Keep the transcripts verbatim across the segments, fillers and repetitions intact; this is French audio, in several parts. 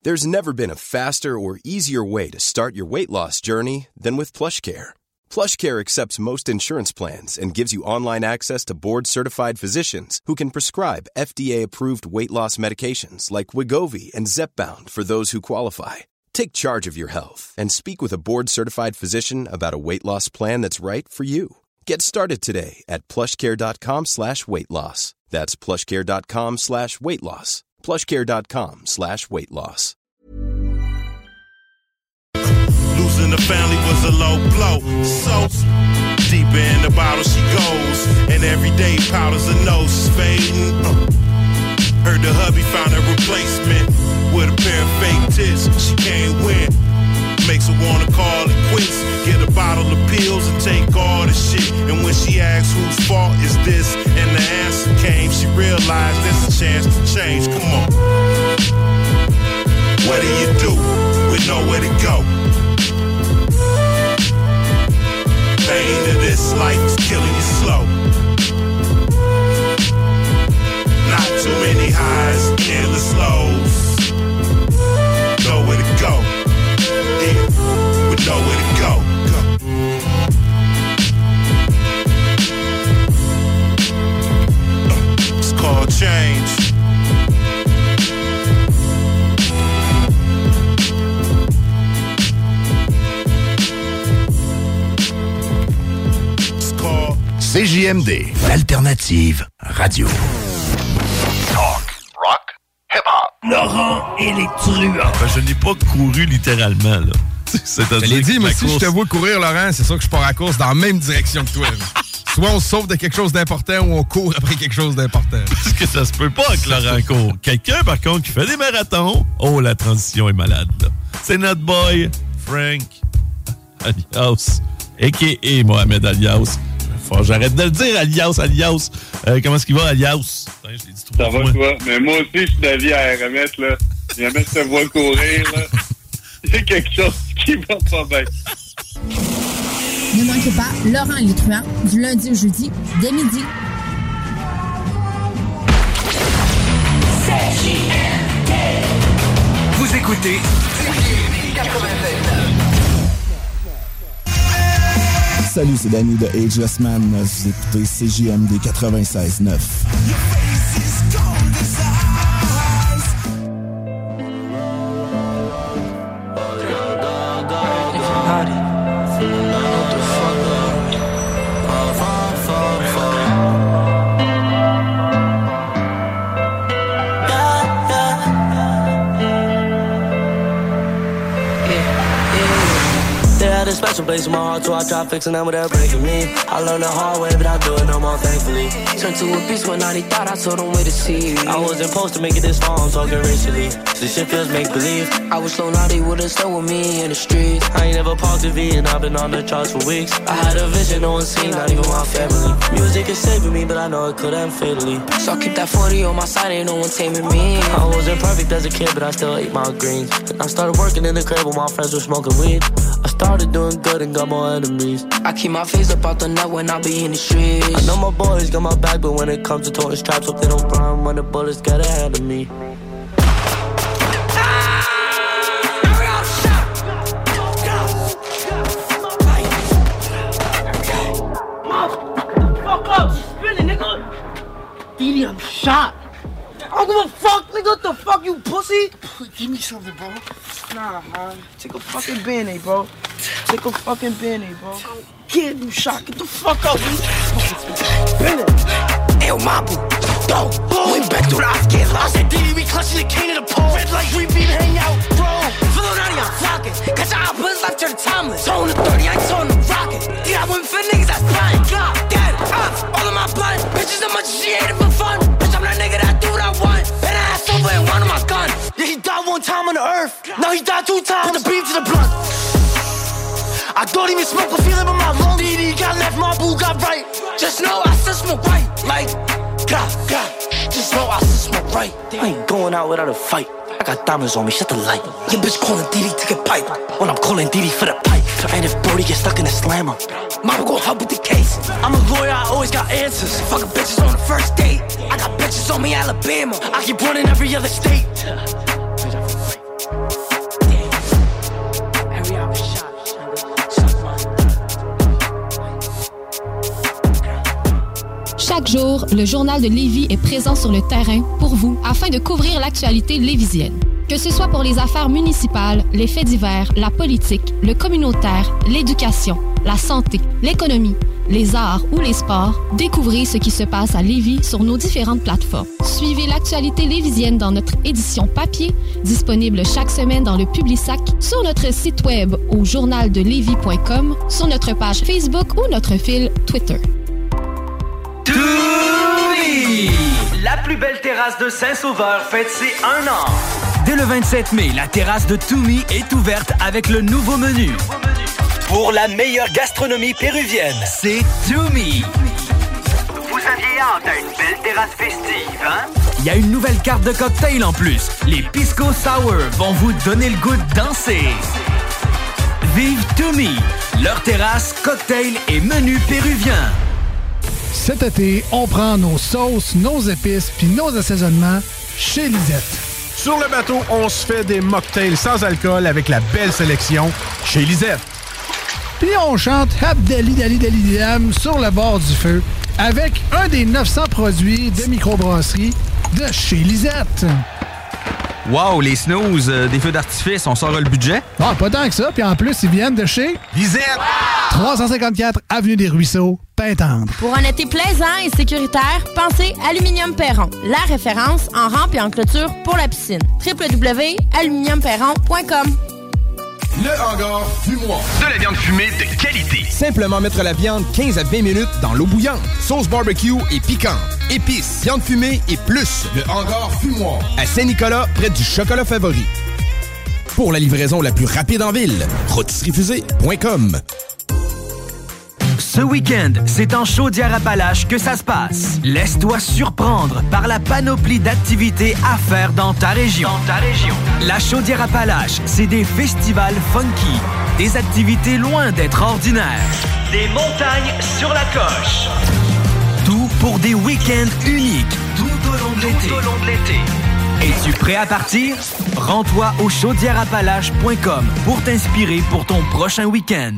There's never been a faster or easier way to start your weight loss journey than with PlushCare. PlushCare accepts most insurance plans and gives you online access to board-certified physicians who can prescribe F D A-approved weight loss medications like Wegovy and Zepbound for those who qualify. Take charge of your health and speak with a board-certified physician about a weight loss plan that's right for you. Get started today at plushcare.com slash weight loss. That's plushcare.com slash weight loss. plushcare.com slash weight loss. Losing the family was a low blow. So deeper in the bottle she goes, and every day powders her nose fading. Uh. Heard the hubby found a replacement with a pair of fake tits. She can't win. Makes her wanna call it quits. Get a bottle of pills and take all the shit. And when she asks whose fault is this, and the answer came, she realized there's a chance to change. Come on. What do you do with nowhere to go? Pain of this life is killing you slow. Not too many highs, endless lows. Nowhere to go. Yeah, with nowhere to go. go. Uh, it's called change. It's called C J M D, l'alternative radio. Talk, rock, hip-hop. Laurent et les truands. Ben, je n'ai pas couru littéralement, là. C'est-à-dire je l'ai dit, mais si course... je te vois courir, Laurent, c'est sûr que je pars à course dans la même direction que toi. Soit on se sauve de quelque chose d'important ou on court après quelque chose d'important. Parce que ça se peut pas que Laurent court. Quelqu'un, par contre, qui fait des marathons, oh, la transition est malade, là. C'est notre boy, Frank Alias, a k a. Mohamed Alias. Faut que j'arrête de le dire, Alias, Alias. Euh, comment est-ce qu'il va, Alias? Putain, je l'ai dit trop Ça va, toi? Mais moi aussi, je suis d'avis à remettre, là. Jamais je te vois courir, là. Il y a quelque chose qui va pas bien. Ne manquez pas Laurent et les truands du lundi au jeudi dès midi. Vous écoutez Salut, c'est Danny de Ageless Man. Vous écoutez C J M D quatre-vingt-seize neuf. Special place in my heart, so I try fixing them without breaking me. I learned the hard way, but I do it no more, thankfully. Turned to a beast when I thought I told them where to see. I wasn't supposed to make it this far, I'm talking racially. This shit feels make-believe. I was so naughty, would've stayed with me in the streets. I ain't never parked a V, and I've been on the charts for weeks. I had a vision, no one seen, not even my family. Music is saving me, but I know it could end fatally. So I keep that forty on my side, ain't no one taming me. I wasn't perfect as a kid, but I still ate my greens. I started working in the crib while my friends were smoking weed. I started doing good and got more enemies. I keep my face up out the net when I be in the streets. I know my boys got my back, but when it comes to toting straps, hope they don't run when the bullets get ahead of me. Fuck up, spinning, nigga. Didi, I'm shot. I don't give a fuck, nigga. What the fuck, you pussy? Give me something, bro. Nah, man. Take a fucking Band-Aid, bro. Take a fucking Band-Aid, bro. Kid, you shot. Get the fuck up, man. Bennett. Ayo, Mabu. Go. Went back through the eyes, get lost. I said, Didi, we clutching the cane of the pole. Red light, we beam, hang out, bro. Filonati, I'm flocking. Catch your outputs, left to the timeless. Tone the thirty, I ain't tone the rocket. Did I win for niggas that's blind? God, dead, ops, all of my blood. Bitches, how much she hated for fun. Bitch, I'm that nigga that do what I want. And I ass over and one of my gun. Yeah, he died one time on the earth. Now he died two times. Put the beam to the blunt. I don't even smoke a feeling but my lung. D D got left, my boo got right. Just know I still smoke right. Like, God, God. Just know I still smoke right. I ain't going out without a fight. I got diamonds on me, shut the light. Your bitch calling D D to get pipe. When I'm calling D D for the pipe. And if Brody gets stuck in the slammer, mama gon' help with the case. I'm a lawyer, I always got answers. Fucking bitches on the first date. I got bitches on me, Alabama. I keep running every other state. jour, le Journal de Lévis est présent sur le terrain pour vous afin de couvrir l'actualité lévisienne. Que ce soit pour les affaires municipales, les faits divers, la politique, le communautaire, l'éducation, la santé, l'économie, les arts ou les sports, découvrez ce qui se passe à Lévis sur nos différentes plateformes. Suivez l'actualité lévisienne dans notre édition papier, disponible chaque semaine dans le Publisac, sur notre site web au journal de lévis point com, sur notre page Facebook ou notre fil Twitter. Toumi! La plus belle terrasse de Saint-Sauveur fête ses un an. Dès le vingt-sept mai, la terrasse de Toumi est ouverte avec le nouveau menu. Pour la meilleure gastronomie péruvienne, c'est Toumi. Vous aviez hâte à une belle terrasse festive, hein? Il y a une nouvelle carte de cocktail en plus. Les Pisco Sour vont vous donner le goût de danser. Vive Toumi, leur terrasse, cocktail et menu péruvien. Cet été, on prend nos sauces, nos épices puis nos assaisonnements chez Lisette. Sur le bateau, on se fait des mocktails sans alcool avec la belle sélection chez Lisette. Puis on chante Abdali Dali Dali Dam sur le bord du feu avec un des neuf cents produits de microbrasserie de chez Lisette. Wow, les snooze, euh, des feux d'artifice, on sort le budget? Ah, pas tant que ça. Puis en plus, ils viennent de chez Lisette. trois cent cinquante-quatre Avenue des Ruisseaux, Pintendre. Pour un été plaisant et sécuritaire, pensez Aluminium Perron, la référence en rampe et en clôture pour la piscine. w w w point aluminium perron point com. Le hangar fumoir. De la viande fumée de qualité. Simplement mettre la viande quinze à vingt minutes dans l'eau bouillante. Sauce barbecue et piquante. Épices, viande fumée et plus. Le hangar fumoir. À Saint-Nicolas, près du Chocolat Favori. Pour la livraison la plus rapide en ville, rôtisseriefusée point com. Ce week-end, c'est en Chaudière-Appalaches que ça se passe. Laisse-toi surprendre par la panoplie d'activités à faire dans ta région. Dans ta région. La Chaudière-Appalaches, c'est des festivals funky, des activités loin d'être ordinaires, des montagnes sur la coche. Tout pour des week-ends uniques tout au long de l'été. Tout au long de l'été. Es-tu prêt à partir? Rends-toi au chaudière appalaches point com pour t'inspirer pour ton prochain week-end.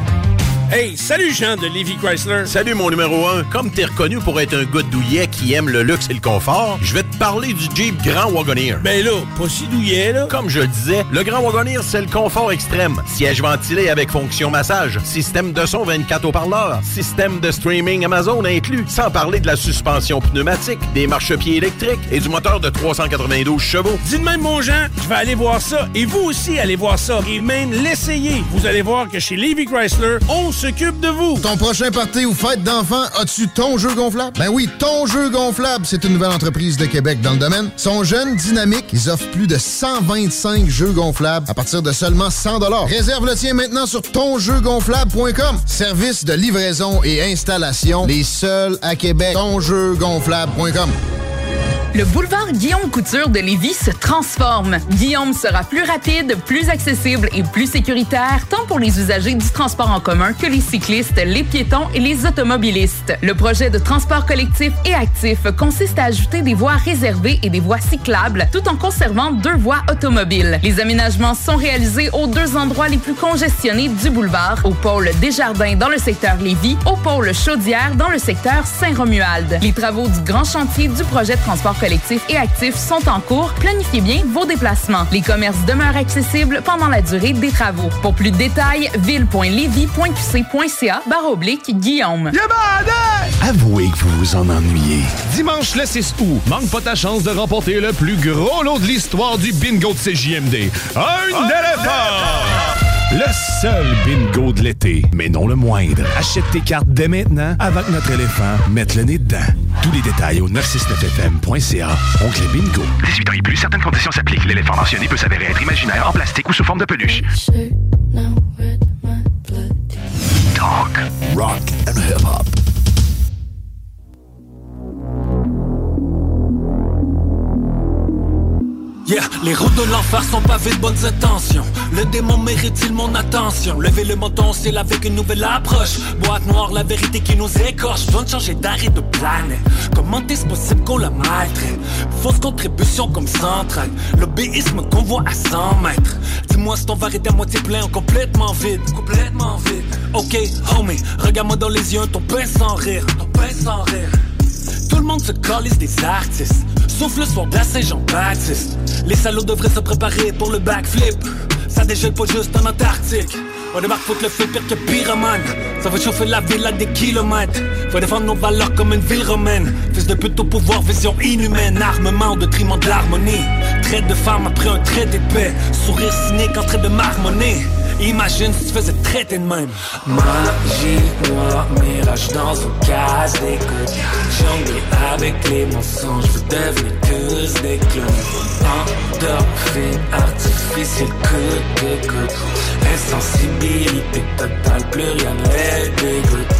Hey, salut Jean de Lévis Chrysler. Salut mon numéro un. Comme t'es reconnu pour être un gars douillet qui aime le luxe et le confort, je vais te parler du Jeep Grand Wagoneer. Ben là, pas si douillet là. Comme je le disais, le Grand Wagoneer, c'est le confort extrême. Siège ventilé avec fonction massage, système de son vingt-quatre haut-parleurs, système de streaming Amazon inclus, sans parler de la suspension pneumatique, des marchepieds électriques et du moteur de trois cent quatre-vingt-douze chevaux. Dis de même mon Jean, je vais aller voir ça. Et vous aussi, allez voir ça. Et même l'essayer. Vous allez voir que chez Lévis Chrysler, on s'occupe de vous. Ton prochain party ou fête d'enfants, as-tu ton jeu gonflable? Ben oui, ton jeu gonflable, c'est une nouvelle entreprise de Québec dans le domaine. Ils sont jeunes, dynamiques, ils offrent plus de cent vingt-cinq jeux gonflables à partir de seulement cent dollars. Réserve le tien maintenant sur ton jeu gonflable point com. Service de livraison et installation, les seuls à Québec. ton jeu gonflable point com. Le boulevard Guillaume Couture de Lévis se transforme. Guillaume sera plus rapide, plus accessible et plus sécuritaire, tant pour les usagers du transport en commun que les cyclistes, les piétons et les automobilistes. Le projet de transport collectif et actif consiste à ajouter des voies réservées et des voies cyclables, tout en conservant deux voies automobiles. Les aménagements sont réalisés aux deux endroits les plus congestionnés du boulevard, au pôle Desjardins dans le secteur Lévis, au pôle Chaudière dans le secteur Saint-Romuald. Les travaux du grand chantier du projet de transport collectifs et actifs sont en cours. Planifiez bien vos déplacements. Les commerces demeurent accessibles pendant la durée des travaux. Pour plus de détails, ville point lévis point q c point c a barre oblique Guillaume. Avouez que vous vous en ennuyez. Dimanche le six août, manque pas ta chance de remporter le plus gros lot de l'histoire du bingo de C J M D. Un Un éléphant! Le seul bingo de l'été, mais non le moindre. Achète tes cartes dès maintenant avant que notre éléphant mette le nez dedans. Tous les détails au neuf cent soixante-neuf F M point C A. Oncle Bingo. dix-huit ans et plus, certaines conditions s'appliquent. L'éléphant mentionné peut s'avérer être imaginaire, en plastique ou sous forme de peluche. Talk, rock and hip-hop. Yeah, les routes de l'enfer sont pavées de bonnes intentions. Le démon mérite-t-il mon attention? Levez le menton, c'est avec une nouvelle approche. Boîte noire, la vérité qui nous écorche. Besoin de changer d'arrêt de planète. Comment est-ce possible qu'on la maltraite? Fausse contribution comme s'entraîne. L'obéisme qu'on voit à cent mètres. Dis-moi si ton verre est à moitié plein ou complètement vide. Complètement vide. Ok, homie, regarde-moi dans les yeux, ton pain sans rire. Ton pain sans rire. Tout le monde se calisse des artistes, sauf le soir de la Saint-Jean-Baptiste. Les salauds devraient se préparer pour le backflip. Ça dégèle pas juste en Antarctique. On débarque, faut que le feu pire que pyromane. Ça va chauffer la ville à des kilomètres. Faut défendre nos valeurs comme une ville romaine. Fils de pute au pouvoir, vision inhumaine. Armement au détriment de l'harmonie. Traite de femme après un trait d'épée. Sourire cynique en train de marmonner. Imagine si tu faisais traiter de même. Magie noire, mirage dans une case d'écoute. Jongler avec les mensonges, veux devenir tous des clowns. Endorphine artificielle, coûte que coûte. Insensibilité totale, plus rien ne les dégoûte.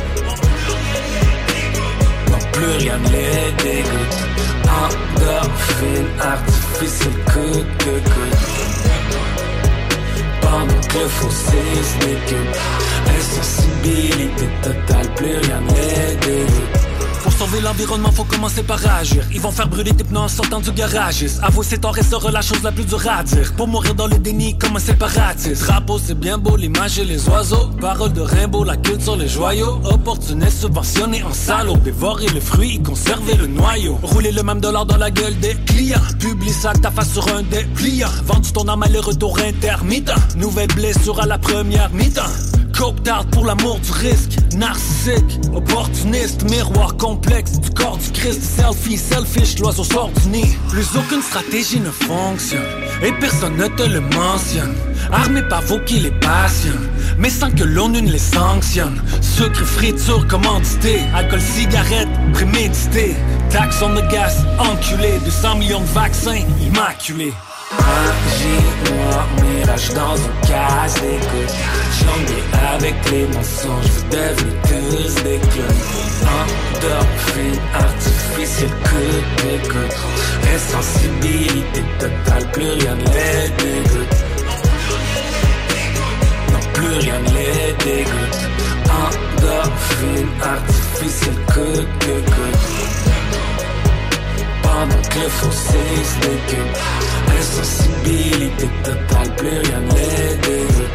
Non, plus rien ne les dégoûte. Endorphine artificielle, coûte que coûte. Pendant que fossé se décupe. Insensibilité totale, plus rien ne les dégoûte. Pour sauver l'environnement, faut commencer par agir. Ils vont faire brûler tes pneus en sortant du garage. Avouer c'est tort et sera la chose la plus dure à dire. Pour mourir dans le déni comme un séparatiste. Drapeau c'est bien beau, l'image et les oiseaux. Parole de Rimbaud, la culture, les joyaux. Opportuniste, subventionné en salaud. Dévorer le fruit et conserver le noyau. Rouler le même dollar dans la gueule des clients. Publie ça que ta face sur un dépliant. Vendu ton âme à le retour intermittent. Nouvelle blessure à la première mi-temps. Coke tard pour l'amour du risque. Narcissique, opportuniste, miroir complexe du corps du Christ. Selfie, selfish, l'oiseau sort du nid. Plus aucune stratégie ne fonctionne et personne ne te le mentionne. Armés par vos qui les passionnent, mais sans que l'ONU ne les sanctionne. Sucre, friture, commandité, alcool, cigarette, prémédité. Taxe on the gas, enculé. deux cents millions de vaccins, immaculés. Magie noire, mirage dans une case d'écoute. Jongler avec les mensonges, vous devenez tous des clowns. Endorphine artificielle, coûte que coûte. Insensibilité totale, plus rien ne les dégoûte. Non, plus rien ne les dégoûte. Endorphine artificielle, coûte que coûte. Pendant que le fossé se décupe. Insensibilité totale, plus rien ne les dégoûte.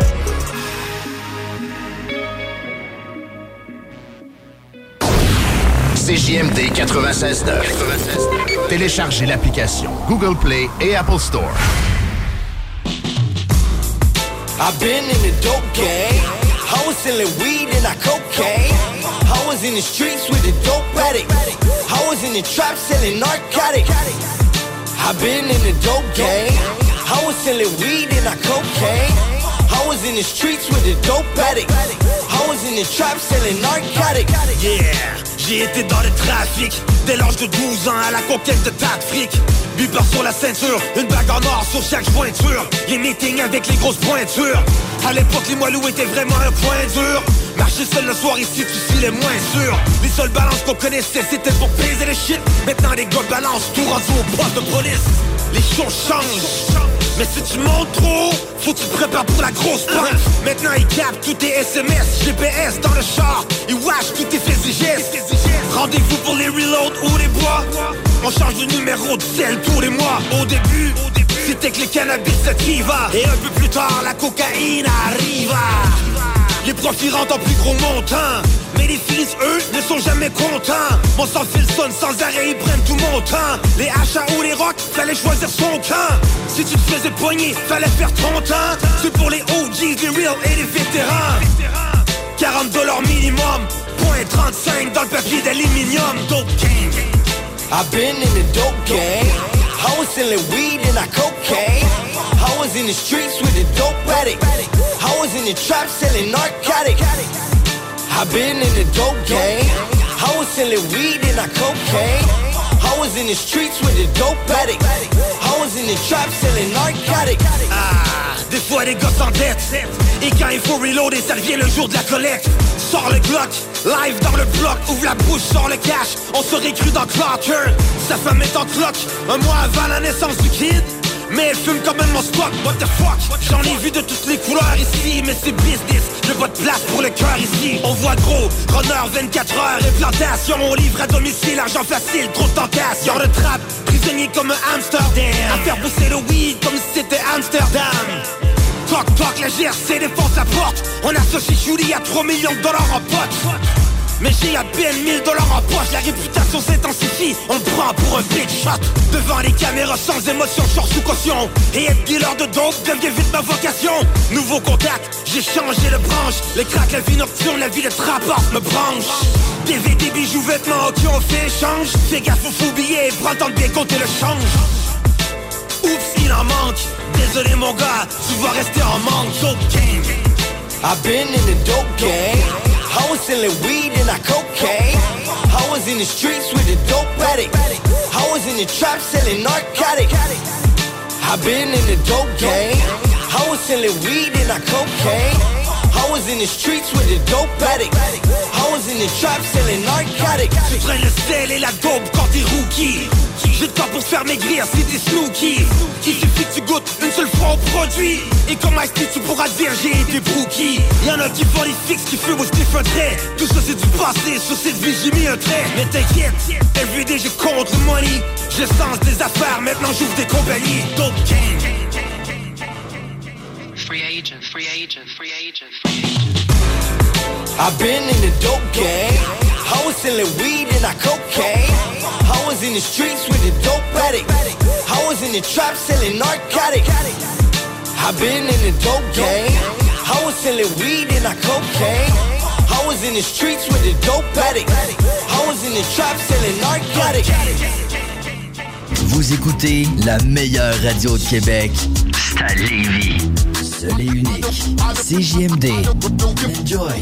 C J M D quatre-vingt-seize neuf. Téléchargez l'application Google Play et Apple Store. I've been in the dope game. I was selling weed and I cocaine. I was in the streets with the dope addict. I was in the trap selling narcotics. I've been in the dope game. I was selling weed and I cocaine. I was in the streets with the dope addict. I was in the trap selling narcotics. Yeah, j'ai été dans le trafic dès l'âge de douze ans à la conquête de tas de fric. Bipper sur la ceinture, une bague en or sur chaque jointure. Les meetings avec les grosses pointures. À l'époque, les moelleux étaient vraiment un point dur. Marcher seul le soir ici, tu suis les moins sûrs. Les seules balances qu'on connaissait, c'était pour peser les shit. Maintenant, les gars balancent tout rendu au poste de police. Les choses changent. Mais si tu montes trop, faut que tu te prépares pour la grosse panne. Maintenant ils captent tous tes S M S, G P S dans le char. Ils watchent tous tes faits et gestes. Rendez-vous pour les reloads ou les bois. On change de numéro de sel tous les mois. Au début, c'était que les cannabis sativa. Et un peu plus tard, la cocaïne arriva. Les profits rentrent en plus gros montant. Mais les fils, eux, ne sont jamais contents. Mon sang fil sonne sans arrêt, ils prennent tout mon temps. Les H A ou les rocks, fallait choisir son camp. Si tu te faisais poigner, fallait faire ton temps. C'est pour les O Gs, les real et les vétérans. quarante dollars minimum, point trente-cinq dans le papier d'aluminium. Dope game. I've been in the dope game. I was selling weed and I cocaine. I was in the streets with the dope addict. I was in the trap selling narcotics. I've been in the dope game. I was selling weed and I cocaine. I was in the streets with the dope addict. I was in the trap selling narcotics. Ah, des fois les gars s'endettent. Et quand il faut reloader, ça devient le jour de la collecte. Sors le Glock, live dans le bloc. Ouvre la bouche, sors le cash. On serait cru dans Clarker. Sa femme est en cloque, un mois avant la naissance du kid. Mais elle fume quand même mon stock, what the fuck. J'en ai vu de toutes les couleurs ici. Mais c'est business, y'a pas de place pour le cœur ici. On voit gros, runner vingt-quatre heures et plantation. On livre à domicile, argent facile, trop de tentation. De trap, prisonnier comme un hamster. Damn. À faire pousser le weed comme si c'était Amsterdam. Toc toc, la G R C défonce la porte. On associe Julie à trois millions de dollars en pote. Mais j'ai à peine mille dollars en poche, la réputation s'intensifie. On me prend pour un big shot. Devant les caméras sans émotion, je sors sous caution. Et être dealer de dope devient vite ma vocation. Nouveau contact, j'ai changé de branche. Les cracks, la vie nocturne, la vie de trappeur me branche. D V D, bijoux, vêtements, ok on fait échange. Fais gaffe, faut oublier, prends le temps de bien compter le change. Oups, il en manque. Désolé mon gars, tu vas rester en manque. Dope gang. I've been in the dope game. I was selling weed and I cocaine. I was in the streets with a dope addict. I was in the trap selling narcotics. I've been in the dope game. I was selling weed and I cocaine. I was in the streets with a dope addict. I was in the trap selling narcotics. Tu traînes le sel et la dope quand t'es rookie. J'ai le temps pour faire maigrir, c'est des Snooki. Il suffit que tu goûtes une seule fois au produit. Et comme Ice-T, tu pourras dire j'ai été brookie. Y'en a qui font les fixes, qui fument au stiff un trait. Tout ça c'est du passé, sur cette vie j'ai mis un trait. Mais t'inquiète, everyday j'ai compte le money. Je sens des affaires, maintenant j'ouvre des compagnies. Dope gang. Free agent, free agent, free agent, free agent. I've been in the dope game. I was selling weed and I cocaine. I was in the streets with a dope addict. I was in the trap selling narcotics. I've been in the dope game. I was selling weed and I cocaine. I was in the streets with a dope addict. I was in the trap selling narcotics. Vous écoutez la meilleure radio de Québec. C'est à Lévis. Seul et unique. C J M D. Enjoy.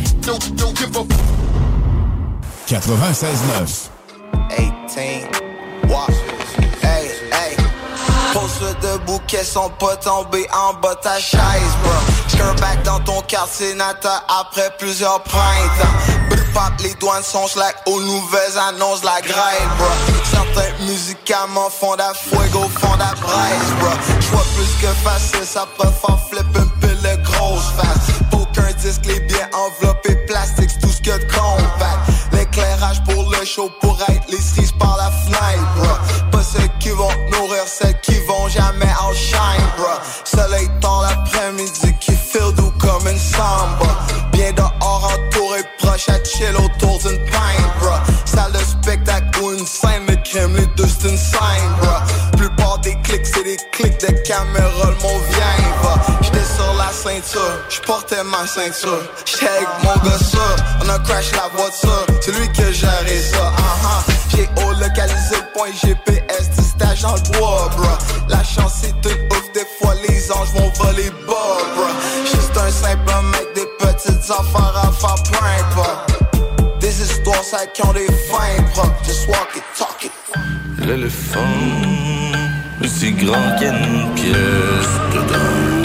quatre-vingt-seize neuf. eighteen. Watch. Hey, hey. Pose-le debout, qu'elles sont pas tombées en bas ta chaise, bro. J'curre back dans ton quartier natal après plusieurs printemps. Brr pop, les douanes sont slack aux nouvelles annonces la grève, bro. Certains médicaments font la fuego, font la braise, bro. J'vois plus que facile, ça préfère flip un peu le grosse face. Aucun disque, les biens enveloppés plastique, c'est tout ce que de compact. L'éclairage pour le show, pour être les cerises par la fenêtre, bro. Pas ceux qui vont nourrir, celles qui vont jamais en shine, bro. Soleil dans l'après-midi qui file doux comme une samba. Bien dehors entouré, proche à chill autour d'une pinte, bro. Salle de spectacle ou une scène, mais crème, les deux c'est une scène, bro. Plupart des clics, c'est des clics de caméra, le mot vient, va. J'étais sur la ceinture, j'portais ma ceinture. J'étais avec mon gars sûr, on a crash la voiture. C'est lui que gérait ça, uh-huh. J'ai localisé le point G P S du stage dans le bois, bro. La chance c'est une ouf, des fois les anges vont voler bas, bro. Juste un simple mec, des petites affaires à faire prank, bro. Des histoires ça qui ont des fins propres, just walk it, talk it. L'éléphant, aussi grand qu'il y a une pièce dedans.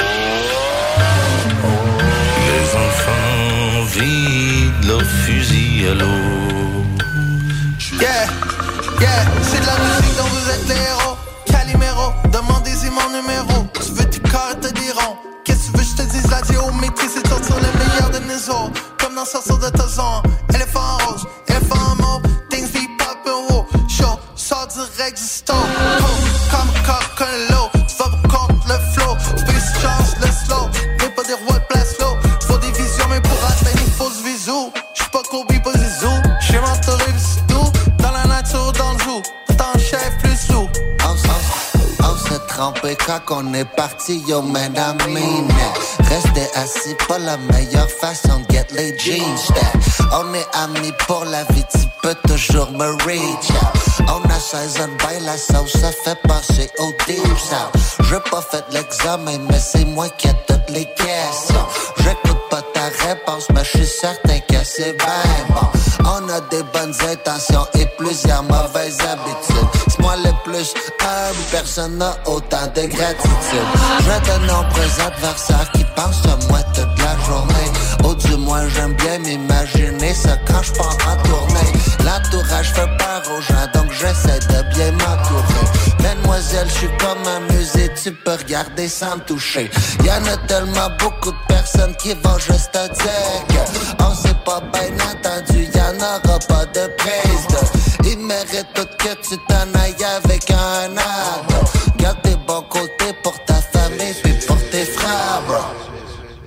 Les enfants vident leurs fusils à l'eau. Yeah, yeah, c'est de la musique dont vous êtes les héros. Calimero, demandez-y mon numéro. Tu veux tes corps, te diront. Qu'est-ce que tu veux, je te dise la géométrie, c'est tout sur le meilleur de nos os. Comme dans Sorcier de Tazon, éléphant en rose, éléphant en mauve, things be poppin' wow. Show, sort direct du store. Comme un coq, un lot, tu vas pour contre le flow. Tu peux si change le slow, mais pas des rois de place flow. Tu vois des visions, mais pour atteindre il faut ce visou. J'suis pas Kobe, pas Zizou. J'suis mentoré, c'est tout. Dans la nature, dans le jour, tant chef plus loup. On, on, on s'est trompé quand on est parti, yo man, I mean it. Rester assis, pas la meilleure façon de get les jeans stack. On est amis pour la vie, tu peux toujours me reach out. On a seize ans, bail la sauce, ça fait passer au deep south. J'ai pas fait l'examen, mais c'est moi qui ai toutes les questions. J'écoute pas ta réponse, mais je suis certain que c'est bien bon. On a des bonnes intentions et plusieurs mauvaises habitudes. C'est moi le plus humble, personne n'a autant de gratitude. Je de nombreux adversaires qui pensent à moi toute la journée. Ou du moins j'aime bien m'imaginer ça quand je pars en tournée. L'entourage fait peur aux gens, donc j'essaie de bien m'entourer. Mademoiselle, je suis comme un musée, tu peux regarder sans me toucher. Y'en a tellement beaucoup de personnes qui vont juste te dire que on s'est pas bien entendu, y'en aura pas de prise de. Ils méritent tout que tu t'en ailles avec un ado. Garde tes bons côtés pour ta famille puis pour tes frères, bro.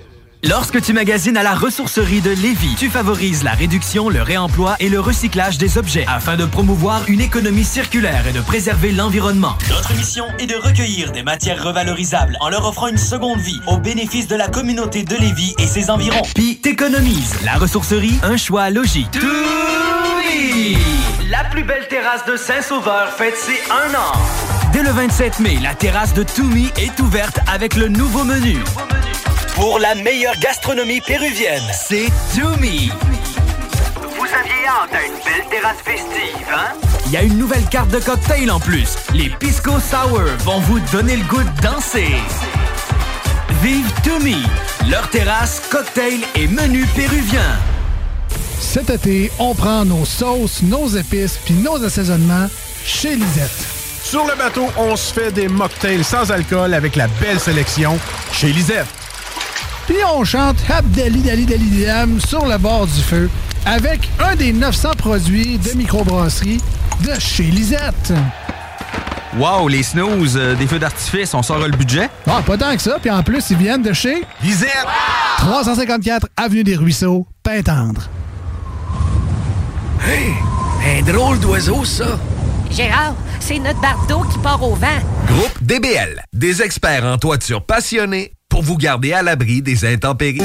Lorsque tu magasines à la ressourcerie de Lévis, tu favorises la réduction, le réemploi et le recyclage des objets afin de promouvoir une économie circulaire et de préserver l'environnement. Notre mission est de recueillir des matières revalorisables en leur offrant une seconde vie au bénéfice de la communauté de Lévis et ses environs. Puis t'économises. La ressourcerie, un choix logique. Toumi! La plus belle terrasse de Saint-Sauveur fête ses un an. Dès le vingt-sept mai, la terrasse de Toumi est ouverte avec le nouveau menu. Pour la meilleure gastronomie péruvienne, c'est Toumi. Vous aviez hâte à une belle terrasse festive, hein? Il y a une nouvelle carte de cocktail en plus. Les Pisco Sour vont vous donner le goût de danser. Vive Toumi, leur terrasse, cocktail et menu péruvien. Cet été, on prend nos sauces, nos épices puis nos assaisonnements chez Lisette. Sur le bateau, on se fait des mocktails sans alcool avec la belle sélection chez Lisette. Puis on chante Abdali Dali Dali Dam sur le bord du feu avec un des neuf cents produits de microbrasserie de chez Lisette. Wow, les snooze, euh, des feux d'artifice, on sort le budget? Ah, pas tant que ça, puis en plus, ils viennent de chez Lisette! trois cent cinquante-quatre Avenue des Ruisseaux, Pintendre. Hey, un drôle d'oiseau, ça! Gérard, c'est notre bardeau qui part au vent. Groupe D B L, des experts en toiture passionnés pour vous garder à l'abri des intempéries.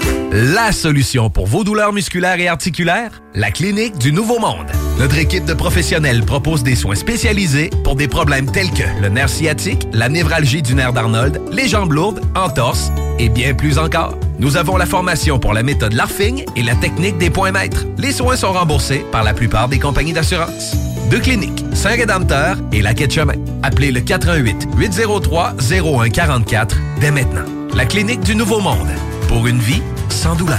La solution pour vos douleurs musculaires et articulaires? La Clinique du Nouveau Monde. Notre équipe de professionnels propose des soins spécialisés pour des problèmes tels que le nerf sciatique, la névralgie du nerf d'Arnold, les jambes lourdes, entorses et bien plus encore. Nous avons la formation pour la méthode Larfing et la technique des points maîtres. Les soins sont remboursés par la plupart des compagnies d'assurance. Deux cliniques, Saint-Rédempteur et la Quai-de-Chemin. Appelez le quatre un huit, huit zéro trois, zéro un quatre quatre dès maintenant. La Clinique du Nouveau Monde. Pour une vie sans douleur.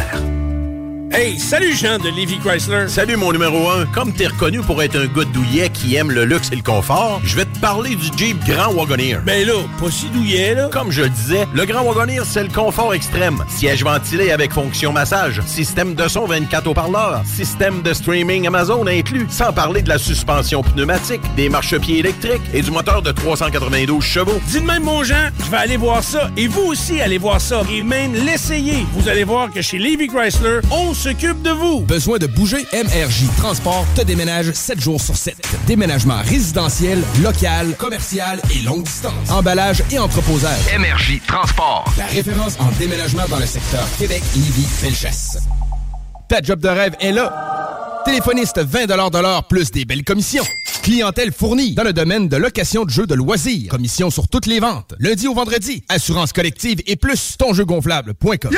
Hey, salut Jean de Lévis Chrysler. Salut mon numéro un. Comme t'es reconnu pour être un gars douillet qui aime le luxe et le confort, je vais te parler du Jeep Grand Wagoneer. Ben là, pas si douillet, là. Comme je le disais, le Grand Wagoneer, c'est le confort extrême. Siège ventilé avec fonction massage, système de son vingt-quatre haut-parleurs, système de streaming Amazon inclus, sans parler de la suspension pneumatique, des marchepieds électriques et du moteur de trois cent quatre-vingt-douze chevaux. Dis de même, mon Jean, je vais aller voir ça. Et vous aussi, allez voir ça. Et même l'essayer. Vous allez voir que chez Lévis Chrysler, on s'occupe de vous. Besoin de bouger? M R J Transport te déménage sept jours sur sept. Déménagement résidentiel, local, commercial et longue distance. Emballage et entreposage. M R J Transport. La référence en déménagement dans le secteur Québec-Lévis-Bellechasse. Ta job de rêve est là. Téléphoniste vingt dollars de l'heure plus des belles commissions. Clientèle fournie dans le domaine de location de jeux de loisirs. Commission sur toutes les ventes. Lundi au vendredi. Assurance collective et plus. ton jeu gonflable point com.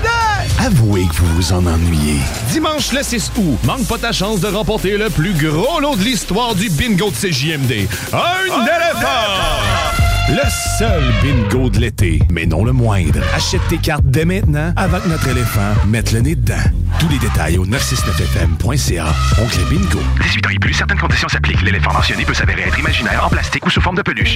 Avouez que vous vous en ennuyez. Dimanche le six août, manque pas ta chance de remporter le plus gros lot de l'histoire du bingo de C J M D. Un éléphant! Le seul bingo de l'été, mais non le moindre. Achète tes cartes dès maintenant avec notre éléphant, mettre le nez dedans. Tous les détails au neuf cent soixante-neuf F M point C A. Oncle Bingo. dix-huit ans et plus, certaines conditions s'appliquent. L'éléphant mentionné peut s'avérer être imaginaire, en plastique ou sous forme de peluche.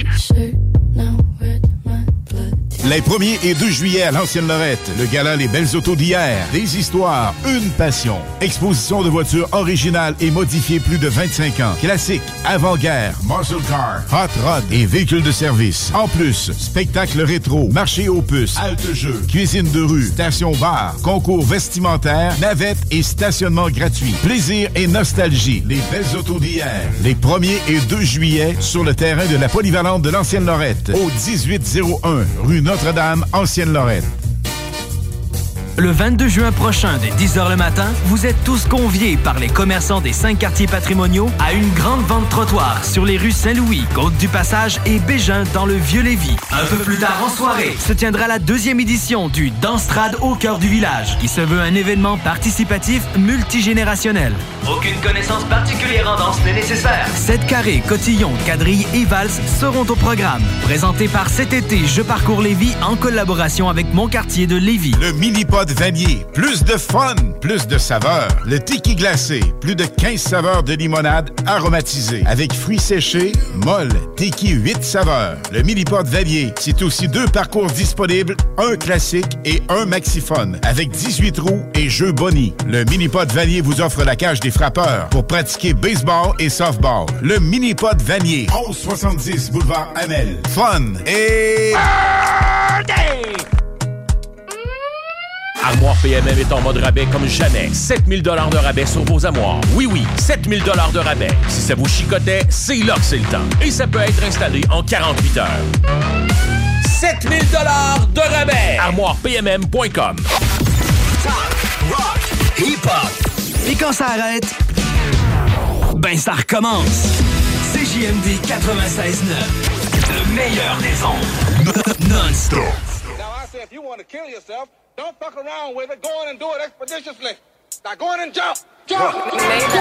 Les premier et deux juillet à l'Ancienne Lorette, le gala Les Belles Autos d'hier. Des histoires, une passion. Exposition de voitures originales et modifiées plus de vingt-cinq ans. Classiques, avant-guerre, muscle car, hot rod et véhicules de service. En plus, spectacle rétro, marché aux puces, halte-jeux, cuisine de rue, station-bar, concours vestimentaire, navettes et stationnement gratuit. Plaisir et nostalgie. Les Belles Autos d'hier. Les premier et deux juillet sur le terrain de la polyvalente de l'Ancienne Lorette. Au dix-huit zéro un, rue Notre-Dame, Ancienne-Lorette. Le vingt-deux juin prochain, dès dix heures le matin, vous êtes tous conviés par les commerçants des cinq quartiers patrimoniaux à une grande vente trottoir sur les rues Saint-Louis, Côte-du-Passage et Bégin dans le Vieux-Lévis. Un peu plus tard en soirée, se tiendra la deuxième édition du Danstrad au cœur du village, qui se veut un événement participatif multigénérationnel. Aucune connaissance particulière en danse n'est nécessaire. Sept carrés, cotillons, quadrilles et valses seront au programme. Présenté par cet été Je Parcours Lévis en collaboration avec mon quartier de Lévis. Le mini-pod Vanier, plus de fun, plus de saveurs. Le tiki glacé, plus de quinze saveurs de limonade aromatisée. Avec fruits séchés, molle, tiki huit saveurs. Le mini-pod Vanier, c'est aussi deux parcours disponibles, un classique et un maxiphone. Avec dix-huit roues et jeux Bonnie. Le mini-pod Vanier vous offre la cage des frappeurs pour pratiquer baseball et softball. Le mini-pod Vanier, onze soixante-dix boulevard Hamel. Fun et... Armoire P M M est en mode rabais comme jamais. sept mille dollars de rabais sur vos armoires. Oui, oui, sept mille dollars de rabais. Si ça vous chicotait, c'est là que c'est le temps. Et ça peut être installé en quarante-huit heures. sept mille dollars de rabais. armoire P M M point com. Rock, hip-hop. Et quand ça arrête, ben ça recommence. C J M D quatre-vingt-seize neuf. Le meilleur des ondes. Non-stop. Now I say, if you want to kill yourself, don't fuck around with it. Go on and do it expeditiously. Now go on and jump. Jump. Jump.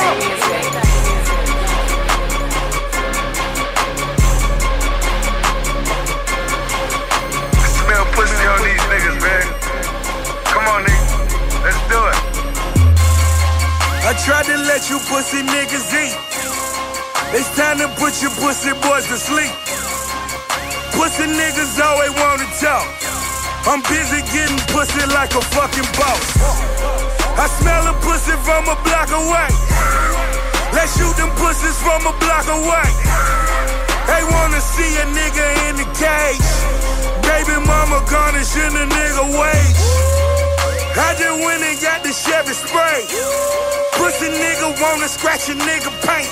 Smell pussy on these niggas, man. Come on, nigga. Let's do it. I tried to let you pussy niggas eat. It's time to put your pussy boys to sleep. Pussy niggas always wanna talk. I'm busy getting pussy like a fucking boss. I smell a pussy from a block away. Let's shoot them pussies from a block away. They wanna see a nigga in the cage. Baby mama garnishing a nigga wage. I just went and got the Chevy spray. Pussy nigga wanna scratch a nigga paint.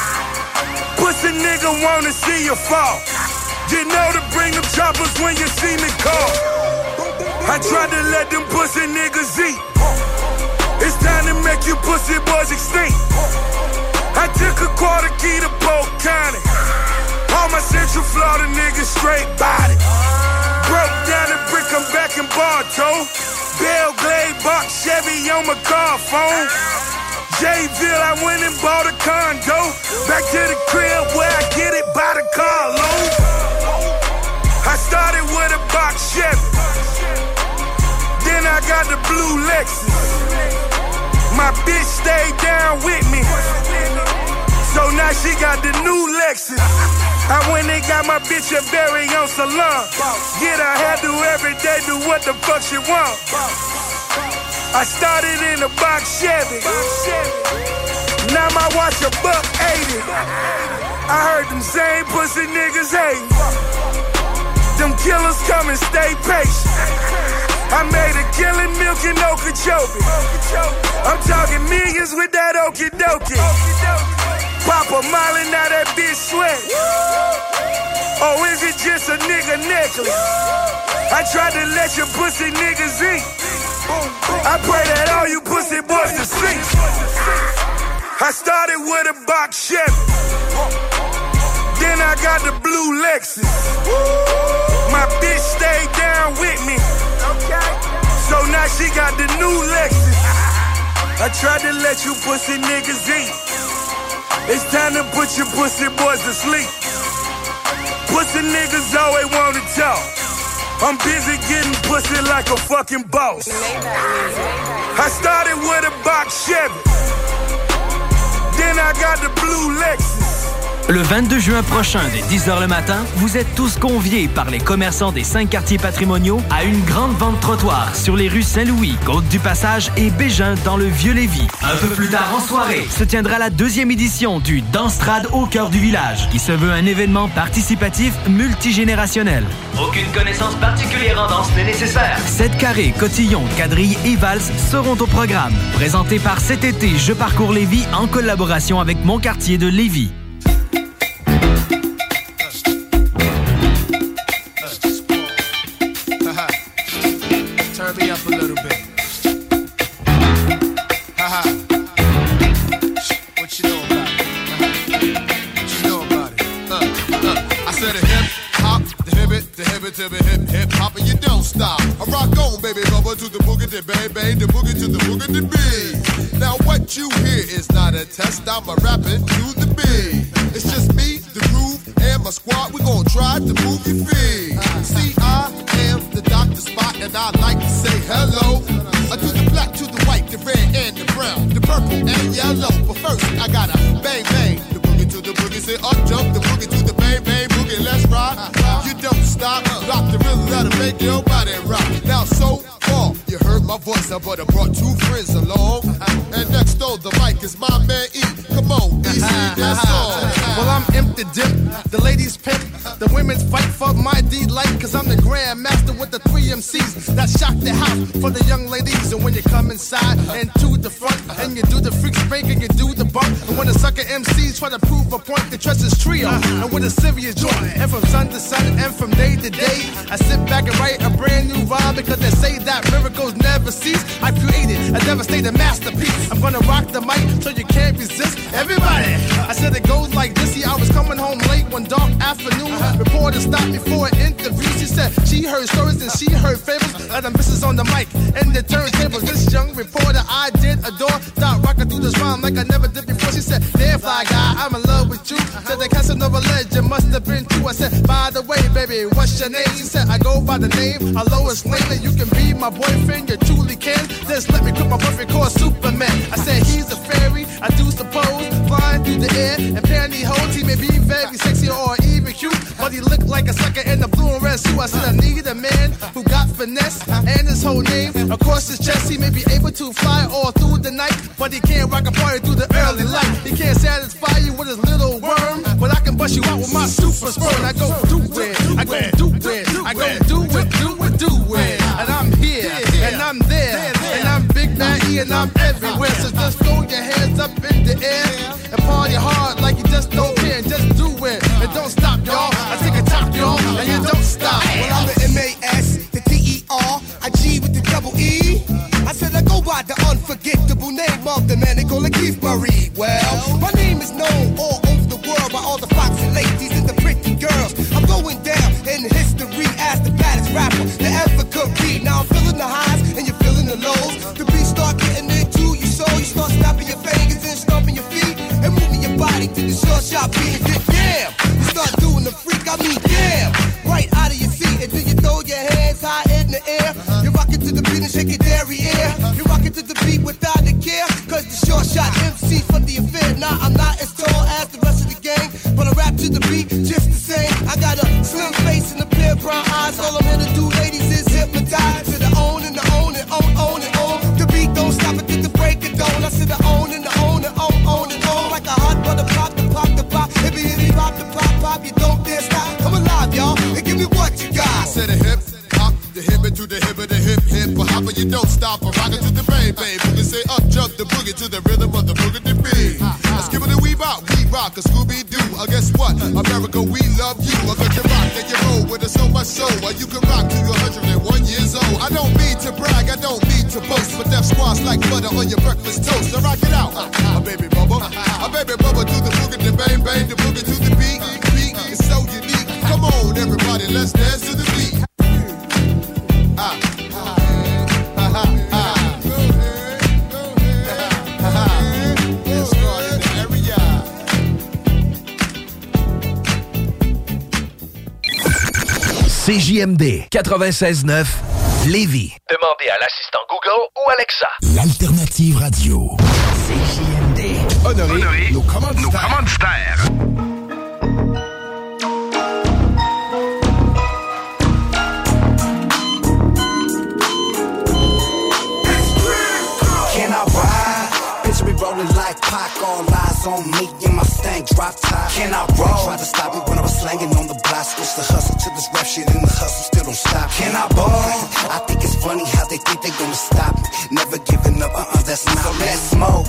Pussy nigga wanna see you fall. You know to bring them choppers when you see me call. I tried to let them pussy niggas eat. It's time to make you pussy boys extinct. I took a quarter key to Polk County. All my Central Florida niggas straight body. Broke down the brick, I'm back in Bartow. Bell Glade box Chevy on my car phone. Jayville, I went and bought a condo. Back to the crib where I get it by the carload. I started with a box Chevy. Then I got the blue Lexus. My bitch stayed down with me. So now she got the new Lexus. I went and got my bitch a very own salon. Get her hairdo every day, do what the fuck she want. I started in a box Chevy. Now my watch a buck eighty. I heard them same pussy niggas hating. Them killers come and stay patient. I made a killing milking Okeechobee. I'm talking millions with that okie dokie. Papa Molly, now that bitch sweat. Or is it just a nigga necklace? I tried to let your pussy niggas eat. I pray that all you pussy boys to sleep. I started with a box Chevy. Then I got the blue Lexus. My bitch stayed down with me. So now she got the new Lexus. I tried to let you pussy niggas eat. It's time to put your pussy boys to sleep. Pussy niggas always wanna talk. I'm busy getting pussy like a fucking boss. I started with a box Chevy. Then I got the blue Lexus. Le vingt-deux juin prochain, dès dix heures le matin, vous êtes tous conviés par les commerçants des cinq quartiers patrimoniaux à une grande vente trottoir sur les rues Saint-Louis, Côte-du-Passage et Bégin dans le Vieux-Lévis. Un peu plus tard en soirée, se tiendra la deuxième édition du Danstrad au cœur du village, qui se veut un événement participatif multigénérationnel. Aucune connaissance particulière en danse n'est nécessaire. sept carrés, cotillons, quadrilles et valses seront au programme. Présenté par Cet été, Je parcours Lévis en collaboration avec Mon quartier de Lévis. Turn me up a little bit. Haha. What you know about it? What you know about it? Uh, uh. I said a hip hop, the hip it, the hip it to the hip hip hop, and you don't stop. I rock on, baby, bubba to the boogie, the baby, the boogie to the boogie, the beat. Now what you hear is not a test. I'm a rapping to the beat. It's just me, the groove, and my squad. We gon' try to move your feet. See, I am the Doctor Spot, and I like to say hello uh, to the black, to the white, the red, and the brown, the purple, and yellow. But first, I gotta bang, bang. The boogie to the boogie, say up jump. The boogie to the bang, bang, boogie, let's rock. You don't stop, drop the rhythm that'll make your body rock. Now, so far, you heard my voice, I but I brought two friends along. And next door, the mic is my man E. Come on, E C, that's all. Well, I'm empty dip, the ladies pimp, the women's fight for my D-light, cause I'm the grandmaster with the three M Cs that shock the house for the young ladies. And when you come inside and to the front, and you do the freak spank and you do the bump, and when the sucker M Cs try to prove a point, they trust his trio, and with a serious joint, and from sun to sun, and from day to day, I sit back and write a brand new rhyme, because they say that miracles never cease. I created a devastating masterpiece. I'm gonna rock the mic so you can't resist. Everybody, I said it goes like this. See, I was coming home late one dark afternoon. Reporter stopped me for an interview. She said she heard stories and she heard fables. Let them misses on the mic and the turntables. This young reporter I did adore. Start rocking through this rhyme like I never did before. She said, damn fly guy, I'm in love with you. Said the Casanova legend must have been true. I said, by the way, baby, what's your name? She said, I go by the name of Lois Lane. And you can be my boyfriend, you truly can. Just let me cook my perfect called Superman. I said, he's a fairy, I do suppose. Flying through the air and pantyhose. He may be very sexy or even cute, but he looked like a sucker in a blue and red suit. I said, I need a man who got finesse and his whole name across his chest. He may be able to fly all through the night, but he can't rock a party through the early light. He can't satisfy you with his little worm, but I can bust you out with my super sperm. I go do it, I go do it, I go do it, do it, do it. And I'm here, and I'm there, and I'm Big Bad E, and I'm everywhere. So just throw your hands up in the air and party hard like you just don't care. And just do it, and don't stop, y'all. I take a top, y'all, and you don't stop. Well, I'm the M A S, the T E R, I G with the double E. I said I go by the unforgettable name of the man they call it Keith Murray. Well, my name is known all over the world by all the foxy ladies and the pretty girls. I'm going down in history as the baddest rapper that ever could be. Now I'm feeling the highs and you're feeling the lows. The beat start getting into your soul. You start snapping your fingers and stomping your feet and moving your body to the short shot beat. Damn, you start doing the freak, I mean damn. Right out of your seat and then you throw your hands high in the air. You're rocking to the beat and shake your derriere. You're rocking to the beat without a care, cause the short shot M C for the affair. Now I'm not as tall as the rest of the gang, but I rap to the beat just the same. I got a slim face and a pair of brown eyes. All I'm here to do, ladies, is hypnotize. To the own and the own and own, own and own. The beat don't stop until the break of dawn. I said the own and the own and own, own and own. Like a hot butter pop, the pop, the pop. Hippie, hippie, pop, the pop, pop. You don't dare stop. Come alive, y'all, and give me what you got. I said a hip hop, the hip to the hip of the hip hip. But how about you don't stop or rock it to the bang bang. You can say up jump the boogie to the rhythm of the boogie to beat. Let's give it a wee rock, we rock a Scooby Doo. I guess what? America, we love you. I got you rock and you roll with us so much so. Or you can rock to one hundred and one years old. I don't mean to brag, I don't mean to boast, but that squash like butter on your breakfast toast. Now rock it out, a baby bubba, a baby bubba to the boogie, the bang bang, the boogie to the beat. Beat is so unique. Come on, everybody, let's dance to the beat. Ah, ah, ah, ah. C J M D quatre-vingt-seize neuf Lévis. Demandez à l'assistant Google ou Alexa. L'alternative radio. C J M D. Honoré, Honoré nos commanditaires. Nos commanditaires. Can I ride? Picture me rolling like Pac, all eyes on me in my stank drop top. Can I roll? Try to stop me when I was slanging on the block. Switch the hustle to this rap shit and the hustle still don't stop. Can I ball? I think it's funny how they think they gonna stop me. Never giving up, uh-uh, that's not. So let's smoke.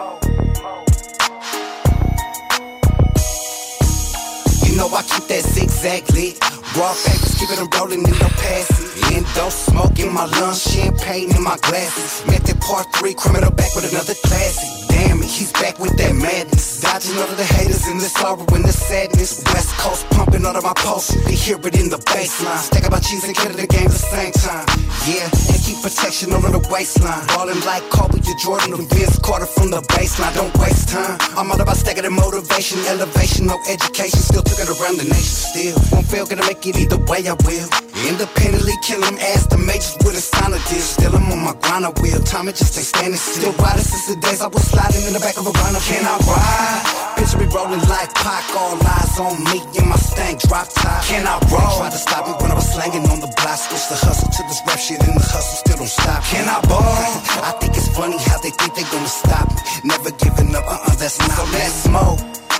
You know I keep that zigzag lit. Raw papers, keep it a rolling in no passing. Endo smoke in my lungs, champagne in my glasses. Method part three, criminal back with another classic. Damn it, he's back with that madness. Dodging all of the haters in the sorrow and the sadness. West Coast pumping all of my pulse, you can hear it in the baseline. Stack about cheese and kill the game at the same time. Yeah, and keep protection over the waistline. Ballin' like Kobe to Jordan and Vince Carter from the baseline. Don't waste time. I'm all about stacking the motivation, elevation, no education. Still took it around the nation. Still won't fail, gonna make it either way I will. Independently kill him, ask the majors with a sign of deal. Still I'm on my grind, I will. Time it just ain't standing still. Riding since the days I was sliding in the back of a runner. Can I ride? Picture me rolling like Pac, all eyes on me in my stank drop top. Can I roll? Try to stop me when I was slanging on the block. Switch the hustle to this rap shit and the hustle still don't stop. Can Can I ball? I think it's funny how they think they gonna stop me. Never giving up, uh-uh, that's not so let's smoke.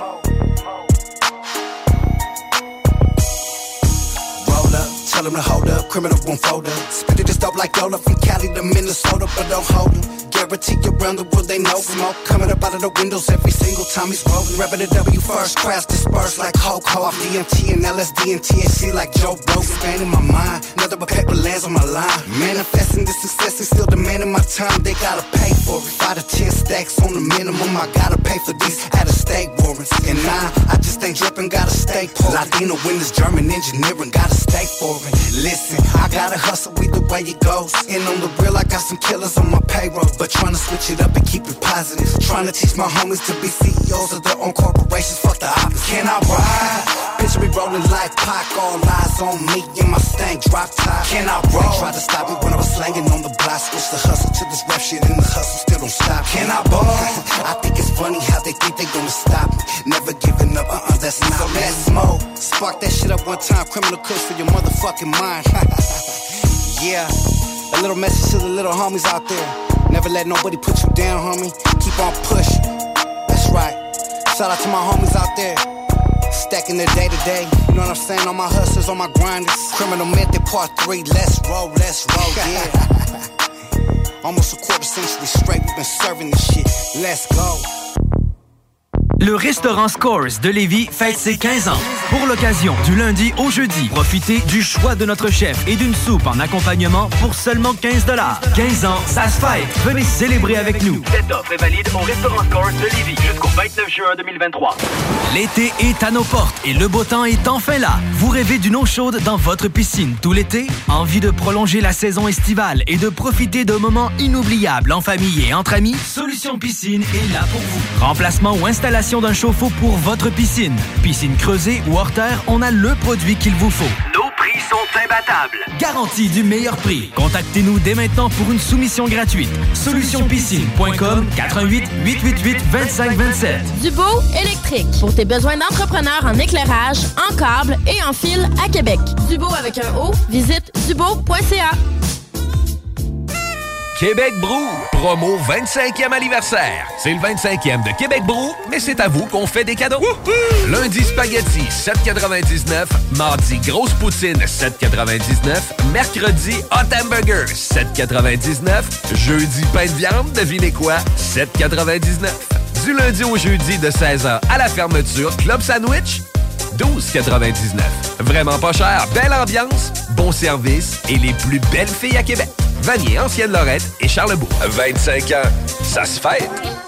Roll up, tell them to hold up, criminal won't fold up. Spit it, it's dope like Yola from Cali to Minnesota, but don't hold them. Guarantee around the world they know smoke coming up out of the windows every single time he's rolling. Reppin' the W first class, dispersed like Hulk Hogan. D M T and L S D and T H C like Joe Rogan. Expanding my mind, nothing but paper lands on my line. Manifesting this success, they still demanding my time. They gotta pay for it. Five to ten stacks on the minimum. I gotta pay for these out-of-state warrants. And nah, I just ain't dripping, gotta stay poor. Latino winners, German engineering, gotta stay for it. Listen, I gotta hustle either way it goes. And on the real, I got some killers on my payroll. But trying to switch it up and keep it positive. Trying to teach my homies to be C E Os of their own corporations. Fuck the opposite. Can I ride? Picture me rolling like Pac. All eyes on me in my stank drop top. Can I roll? They tried to stop me when I was slanging on the block. Switch the hustle to this rap shit and the hustle still don't stop. Can I ball? I think it's funny how they think they gonna stop me. Never giving up, uh-uh, that's not so let's smoke. Spark that shit up one time. Criminal kush for your motherfucking mind. Yeah. A little message to the little homies out there. Never let nobody put you down, homie. Keep on pushing. That's right. Shout out to my homies out there. Stacking their day to day. You know what I'm saying? On my hustlers, on my grinders. Criminal Method Part three. Let's roll, let's roll, yeah. Almost a quarter century straight. We've been serving this shit. Let's go. Le restaurant Scores de Lévis fête ses quinze ans. Pour l'occasion, du lundi au jeudi, profitez du choix de notre chef et d'une soupe en accompagnement pour seulement quinze dollars. quinze ans, ça se fête. Venez célébrer avec nous. Cette offre est valide au restaurant Scores de Lévis jusqu'au vingt-neuf juin deux mille vingt-trois. L'été est à nos portes et le beau temps est enfin là. Vous rêvez d'une eau chaude dans votre piscine tout l'été? Envie de prolonger la saison estivale et de profiter de moments inoubliables en famille et entre amis? Solution Piscine est là pour vous. Remplacement ou installation d'un chauffe-eau pour votre piscine. Piscine creusée ou hors terre, on a le produit qu'il vous faut. Nos prix sont imbattables. Garantie du meilleur prix. Contactez-nous dès maintenant pour une soumission gratuite. solution piscine point com quatre-vingt-huit huit huit huit vingt-cinq vingt-sept. Dubo électrique. Pour tes besoins d'entrepreneurs en éclairage, en câble et en fil à Québec. Dubo avec un O, visite dubo point c a. Québec Brou, promo vingt-cinquième anniversaire. C'est le vingt-cinquième de Québec Brou, mais c'est à vous qu'on fait des cadeaux. Wouhou! Lundi spaghetti, sept quatre-vingt-dix-neuf. Mardi, grosse poutine, sept quatre-vingt-dix-neuf. Mercredi, hot hamburger, sept quatre-vingt-dix-neuf. Jeudi, pain de viande, devinez quoi? sept quatre-vingt-dix-neuf. Du lundi au jeudi de seize heures à la fermeture, Club Sandwich, douze quatre-vingt-dix-neuf. Vraiment pas cher, belle ambiance, bon service et les plus belles filles à Québec. Vanier, Ancienne-Lorette et Charlebourg. vingt-cinq ans, ça se fête.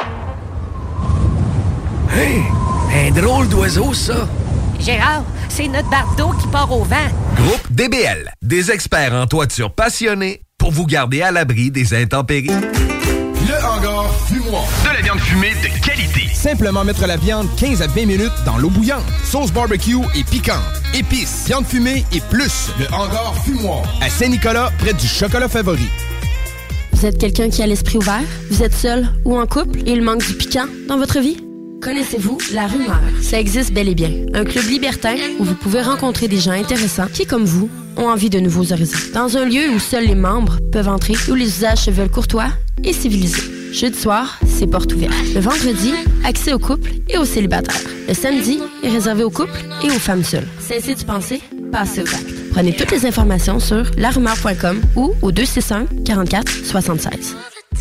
Hey, un drôle d'oiseau, ça. Gérard, c'est notre bardeau qui part au vent. Groupe D B L, des experts en toiture passionnés pour vous garder à l'abri des intempéries. Le hangar fumoir. De la viande fumée de qualité. Simplement mettre la viande quinze à vingt minutes dans l'eau bouillante. Sauce barbecue et piquante. Épices, viande fumée et plus. Le hangar fumoir. À Saint-Nicolas, près du Chocolat Favori. Vous êtes quelqu'un qui a l'esprit ouvert? Vous êtes seul ou en couple et il manque du piquant dans votre vie? Connaissez-vous La Rumeur? Ça existe bel et bien. Un club libertin où vous pouvez rencontrer des gens intéressants qui, comme vous, ont envie de nouveaux horizons. Dans un lieu où seuls les membres peuvent entrer, où les usages se veulent courtois et civilisés. Jeudi soir, c'est porte ouverte. Le vendredi, accès aux couples et aux célibataires. Le samedi est réservé aux couples et aux femmes seules. Cessez de penser, passez aux actes. Prenez toutes les informations sur la rumeur point com ou au deux six un, quarante-quatre, soixante-seize.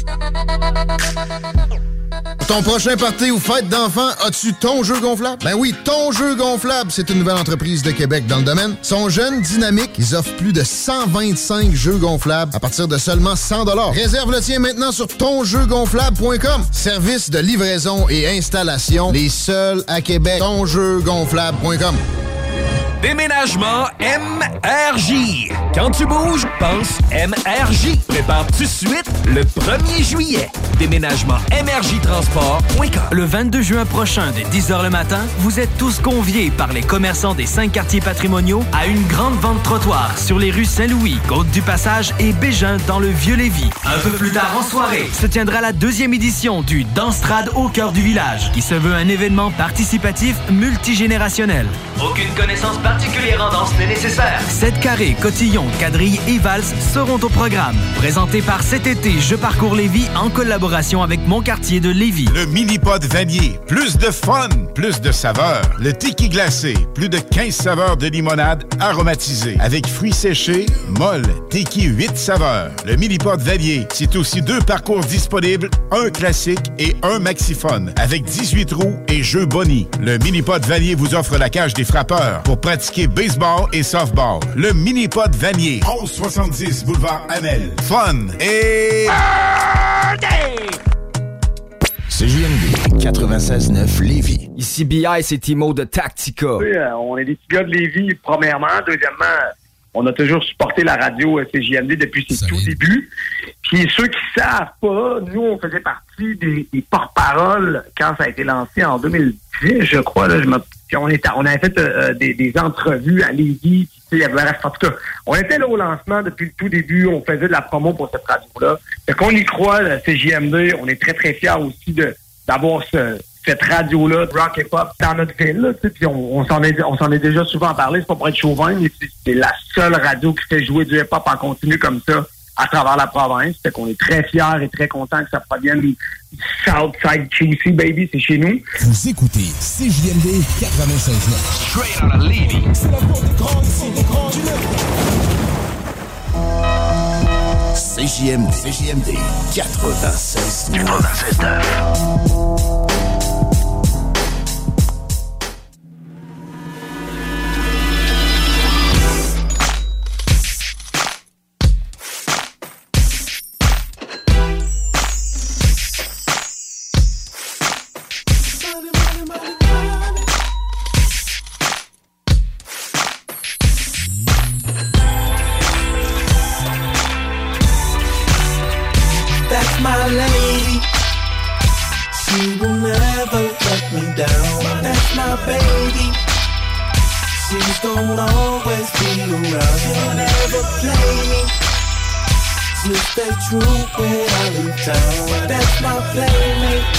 Pour ton prochain party ou fête d'enfants, as-tu ton jeu gonflable? Ben oui, ton jeu gonflable, c'est une nouvelle entreprise de Québec dans le domaine. Ils sont jeunes, dynamiques, ils offrent plus de cent vingt-cinq jeux gonflables à partir de seulement cent dollars. Réserve le tien maintenant sur ton jeu gonflable point com. Service de livraison et installation, les seuls à Québec. ton jeu gonflable point com. Déménagement M R J. Quand tu bouges, pense M R J. Prépare tout de suite le premier juillet. Déménagement M R J Transport point com. Le vingt-deux juin prochain, dès dix heures le matin, vous êtes tous conviés par les commerçants des cinq quartiers patrimoniaux à une grande vente trottoir sur les rues Saint-Louis, Côte-du-Passage et Bégin dans le Vieux-Lévis. Un peu plus tard en soirée, se tiendra la deuxième édition du Danstrad au cœur du village, qui se veut un événement participatif multigénérationnel. Aucune connaissance particulière en danse n'est nécessaire. Sept carrés, cotillons, quadrilles et valses seront au programme. Présenté par Cet été, Je parcours Lévis en collaboration avec Mon quartier de Lévis. Le mini-pod Vanier. Plus de fun, plus de saveurs. Le tiki glacé. Plus de quinze saveurs de limonade aromatisée. Avec fruits séchés, molle, tiki huit saveurs. Le mini-pod Vanier. C'est aussi deux parcours disponibles, un classique et un maxiphone. Avec dix-huit roues et jeux Bonnie. Le mini-pod Vanier vous offre la cage des frappeurs pour pratiquer baseball et softball. Le mini-pod Vanier. onze soixante-dix boulevard Amel. Fun et... C J M D quatre-vingt-seize neuf Lévis. Ici B I, c'est Timo de Tactica. Oui, euh, on est des petits gars de Lévis, premièrement. Deuxièmement, on a toujours supporté la radio C J M D depuis ses tout débuts. Puis ceux qui savent pas, nous, on faisait partie des, des porte-paroles quand ça a été lancé en deux mille dix, je crois. Là, je me... on, était, on avait fait euh, des, des entrevues à Lévis. Il y avait, en tout cas, on était là au lancement depuis le tout début. On faisait de la promo pour cette radio-là. Fait qu'on y croit, la C J M D. On est très, très fiers aussi de d'avoir ce, cette radio-là, rock et pop, dans notre ville. Là, puis on, on s'en est, on s'en est déjà souvent parlé. C'est pas pour être chauvin, mais c'est, c'est la seule radio qui fait jouer du hip-hop en continu comme ça à travers la province. Fait qu'on est très fiers et très contents que ça provienne du Southside Q C, baby. C'est chez nous. Vous écoutez C J M D quatre-vingt-seize neuf. Straight out of Lévis. C'est la porte des grands, ici, des grands du C J M D. C J M D quatre-vingt-seize neuf. My lady, she will never let me down. That's my baby, she's gonna always be around. She'll never play me, she'll stay true when I leave town. That's my playmate.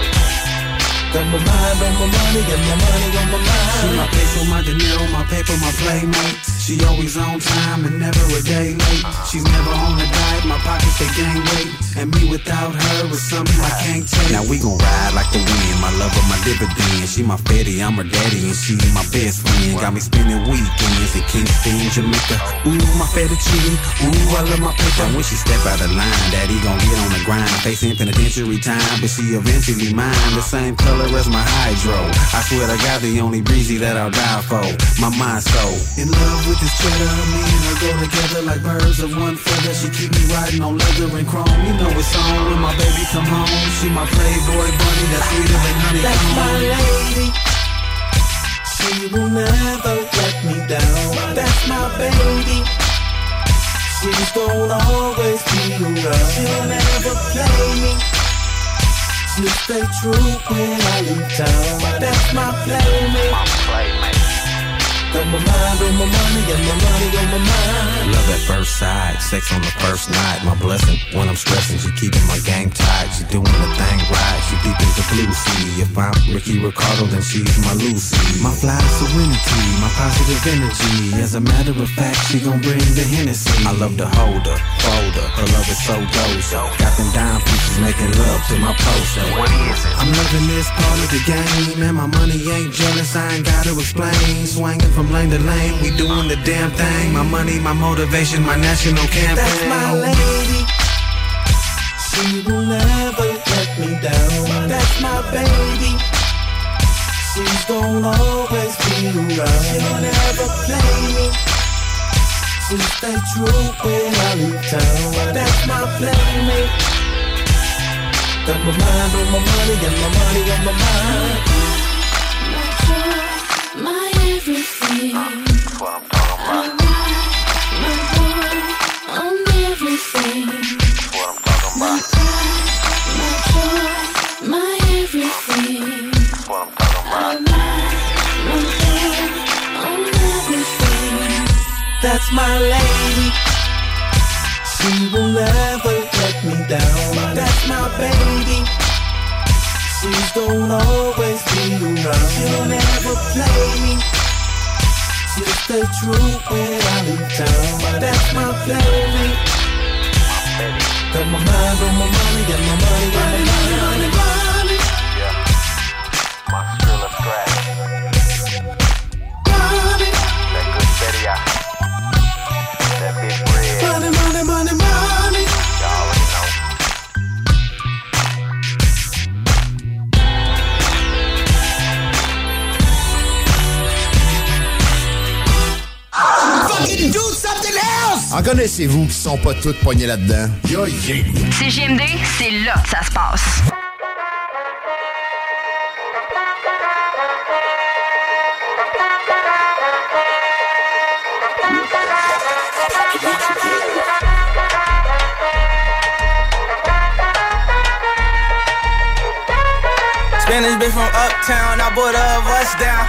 Got my mind on my money, got my money on my mind. She my peso, my dinero, my paper, my playmate. She always on time and never a day late. She's never on a diet, my pockets they gain weight. And me without her is something I can't take. Now we gon' ride like the wind, my lover, my dividend. She my fetty, I'm her daddy, and she my best friend. Got me spending weekends in Kingston, Jamaica. Ooh, my fettuccine, ooh, I love my paper. And when she step out of line, daddy gon' get on the grind. Facing penitentiary time, but she eventually mine. The same color as my hydro. I swear to God, the only breezy that I'll die for. My mind so in love with this cheddar, me and her go together like birds of one feather. She keep me riding on leather and chrome. You know it's on when my baby come home. She my playboy bunny, that's sweeter than honey. That's my lady, she will never let me down. That's my baby, she's gonna always be around. She'll never play me, she'll stay true when I leave town. That's my playmate. My playmate. Got my mind on my money, got my money on my mind. love at first sight, sex on the first night. My blessing when I'm stressing, she keeping my game tight. She doing the thing right, she deep as the blue sea. If I'm Ricky Ricardo, then she's my Lucy. My fly serenity, my positive energy. As a matter of fact, she gon' bring the Hennessy. I love to hold her, fold her, her love is so dope. Got them dime pieces making love to my poster. What is it? I'm loving this part of the game, and my money ain't jealous, I ain't gotta explain. Swinging from lane to lane, we doing the damn thing. My money, my motivation, my national campaign. That's my lady, she will never let me down. That's my baby, she's gonna always be around. She'll never play me, she'll stay true when I leave town. That's my playmate. Got my mind on my money, got my money on my mind. My joy, my everything. That's what I'm talking about. My boy, on everything. That's what I'm talking about. My all night, my girl, on everything. That's my lady. She will never let me down. That's my baby. She's gonna always be around. She'll never play me. She'll stay true when I leave town. That's my baby. Got my mind on my money, got my money, got my money, money, money. Yeah, my skill of scratch. Money. That good steady eye. That big bread. Money, money, money, money. Y'all already know. Fucking do something else! En connaissez-vous qui sont pas toutes poignées là-dedans? Yo, yeah. C G M D, c'est là que ça se passe. Spanish bitch from uptown, I bought a bus down.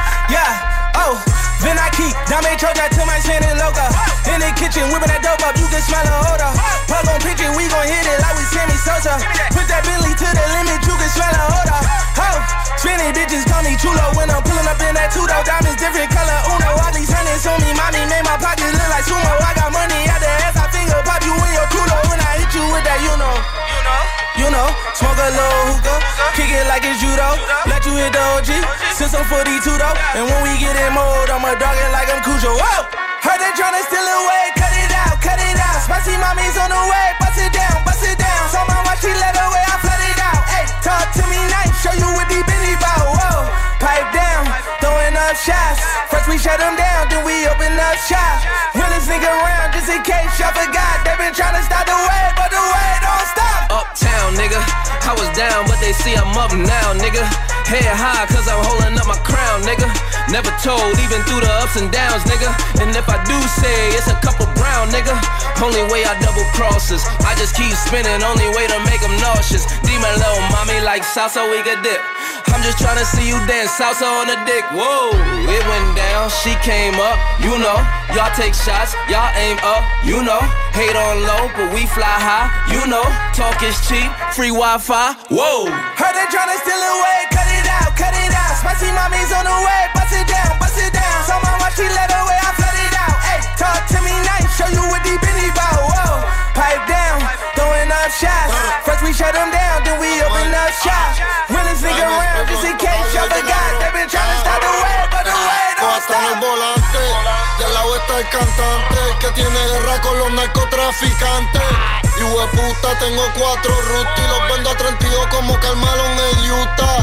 Yeah, oh, then I keep Dame Choja to my Spanish loca. In the kitchen, whipping that dope up, you can smell the odor. Plug on pitching, we gon' hit it like we Sammy Sosa. Put that Bentley to the limit, you can smell the odor. Oh, Spanish bitches call me chulo when I'm pulling up in that two-door. Diamonds different color, uno. All these hundreds on me, mommy made my pockets look like sumo. I got money out the ass, I finger pop you in your culo. When I hit you with that, you know. You know, smoke a little hookah, kick it like it's judo. Let you hit the O G, since I'm forty-two though. And when we get in mode, I'ma dog it like I'm Cujo. Whoa! Heard they tryna steal away, cut it out, cut it out. Spicy mommy's on the way, bust it down, bust it down. So my watch, she let away, I flood it out. Hey, talk to me nice, show you what the Benny bout. Whoa, pipe down, throwing up shots. First we shut them down, then we open up shop. When this nigga around, just in case y'all forgot. They been tryna stop the way, but the way don't stop. Uptown, nigga, I was down, but they see I'm up now, nigga. Head high, cause I'm holding up my crown, nigga. Never told, even through the ups and downs, nigga. And if I do say, it's a couple brown, nigga. Only way I double crosses, I just keep spinning, only way to make them nauseous. Demon little mommy like salsa, we could dip. I'm just tryna see you dance salsa on the dick. Whoa, it went down, she came up, you know. Y'all take shots, y'all aim up, you know. Hate on low, but we fly high, you know. Talk is cheap, free Wi-Fi, whoa. Heard they tryna steal away, cut it out, cut it out. Spicy mommy's on the way, bust it down, bust it down. So my watch, she let away, I flood it out. Hey, talk to me nice, show you what the Benny bout. Whoa, pipe down, throwing up shots. First we shut them down, then we open up shop. When this nigga around, just in case y'all forgot. They been tryna stop the way, but the way don't stop. El volante, y al lado está el cantante que tiene guerra con los narcotraficantes. Y hueputa, tengo cuatro rutas y los vendo a treinta y dos como Carmelo en el Utah.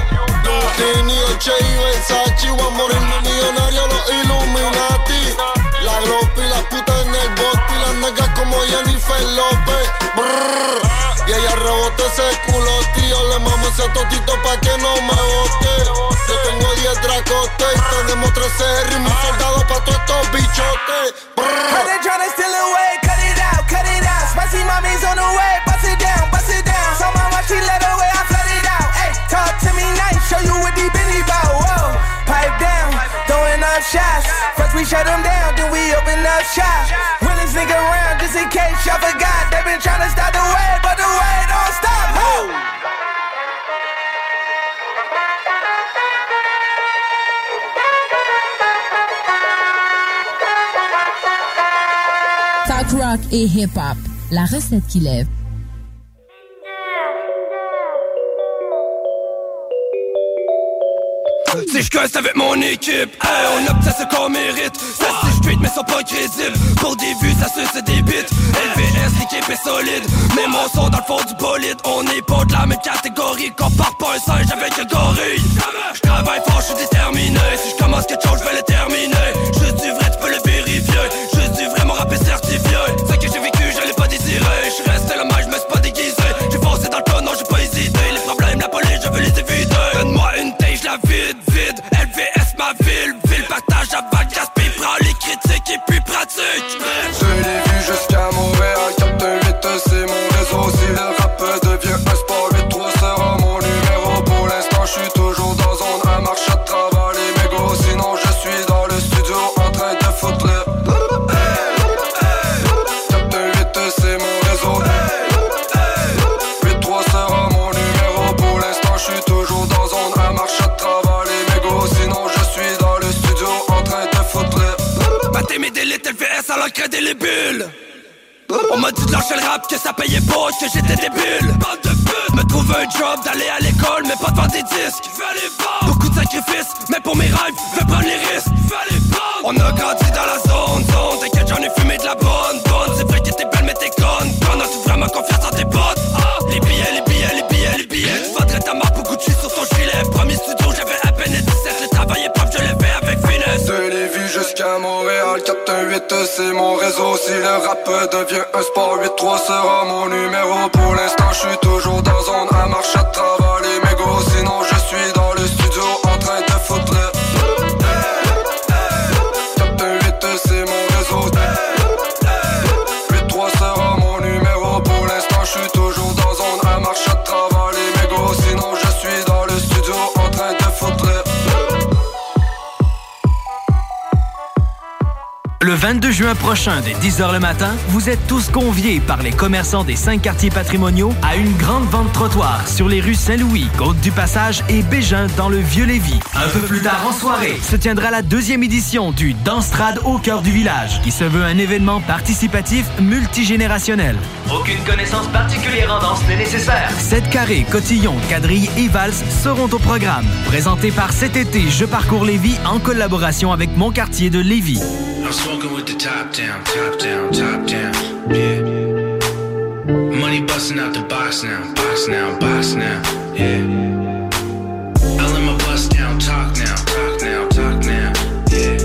Dini, Dolce y Versace, voy a morirme millonario, los Illuminati. La glopa y las putas en el bote y las nalgas como Jennifer López. Brrr. Y ella rebota ese culo, tío. Le mamo ese totito pa' que no me bote. Yo tengo diez dracotes y tenemos trece R y mis soldados pa' todos estos bichotes. Heard they tryna steal away, cut it out, cut it out. Spicy mommy's on the way, bust it down, bust it down. So my watch, she let away, I flood it out. Hey, talk to me nice, show you what the Benny bout. Whoa, pipe down, throwing up shots. First we shut them down, then we open up shop. When this nigga around, just in case y'all forgot. They been tryna stop the way, but the way don't stop. Whoa. Talk rock et hip-hop, la recette qui lève. Si je casse avec mon équipe, hey, on obtient ce qu'on mérite. Ça c'est street mais sont pas crédibles. Pour des vues ça suce des bits. L V S l'équipe est solide, mais mon son dans le fond du bolide. On n'est pas de la même catégorie, compare pas un singe avec un gorille. Je travaille fort, je suis déterminé. Si je commence quelque chose, je vais le terminer. Juste du vrai, tu peux le vérifier. Juste du vrai, mon rap est certifié. Ce que j'ai vécu, je l'ai pas désiré. Je suis resté là, mais je me suis pas déguisé. J'ai foncé dans le tas, non j'ai pas hésité. Les problèmes, la police, je veux les éviter. Donne-moi une taille, je la vide, vide. L V S ma ville, ville, partage avant gaspille. Prends les critiques et puis pratique. Je l'ai vu jusqu'à Montréal, quatre deux huit c'est mon réseau. Si le rap devient un sport, huit trois sera mon numéro. Pour l'instant, je suis toujours dans zone à marche. m'a dit de lâcher le rap, que ça payait pas, que j'étais débile. Bande de pute. Me trouver un job, d'aller à l'école, mais pas de vendre des disques. Fallait vendre. Beaucoup de sacrifices, mais pour mes rêves, fais prendre les risques. Fallait vendre. On a grandi dans la zone, zone. T'inquiète, j'en ai fumé de la bonne, bonne. C'est vrai que t'es belle, mais t'es conne. On a tout vraiment confiance en tes potes. Ah, les billets, les billets, les billets, les billets. Tu vendrais ta marque, beaucoup de suite sur ton gilet. Premier studio, j'avais à peine dix-sept. Le travail est propre, je l'ai fait avec finesse. De Lévis jusqu'à Montréal, quatre un huit, c'est mon réseau. Si le rap devient un sport, huit trois sera mon numéro. Pour l'instant, je suis toujours dans zone à marche à travers les mégots. Sinon, je suis dans le studio en train de foutre le quatre un huit, c'est mon réseau. huit trois sera mon numéro. Pour l'instant, je suis toujours dans zone à marche à travers les mégots. Sinon, je suis dans le studio en train de foutre le Le vingt-deux juin prochain, dès dix heures le matin, vous êtes tous conviés par les commerçants des cinq quartiers patrimoniaux à une grande vente trottoir sur les rues Saint-Louis, Côte-du-Passage et Bégin dans le Vieux-Lévis. Un peu plus tard en soirée, se tiendra la deuxième édition du Danstrad au cœur du village, qui se veut un événement participatif multigénérationnel. Aucune connaissance particulière en danse n'est nécessaire. Sept carrés, cotillons, quadrilles et valses seront au programme. Présenté par Cet été, Je parcours Lévis en collaboration avec Mon quartier de Lévis. I'm smoking with the top down, top down, top down, yeah. Money busting out the box now, box now, box now, yeah. I let my bust down, talk now, talk now, talk now, yeah.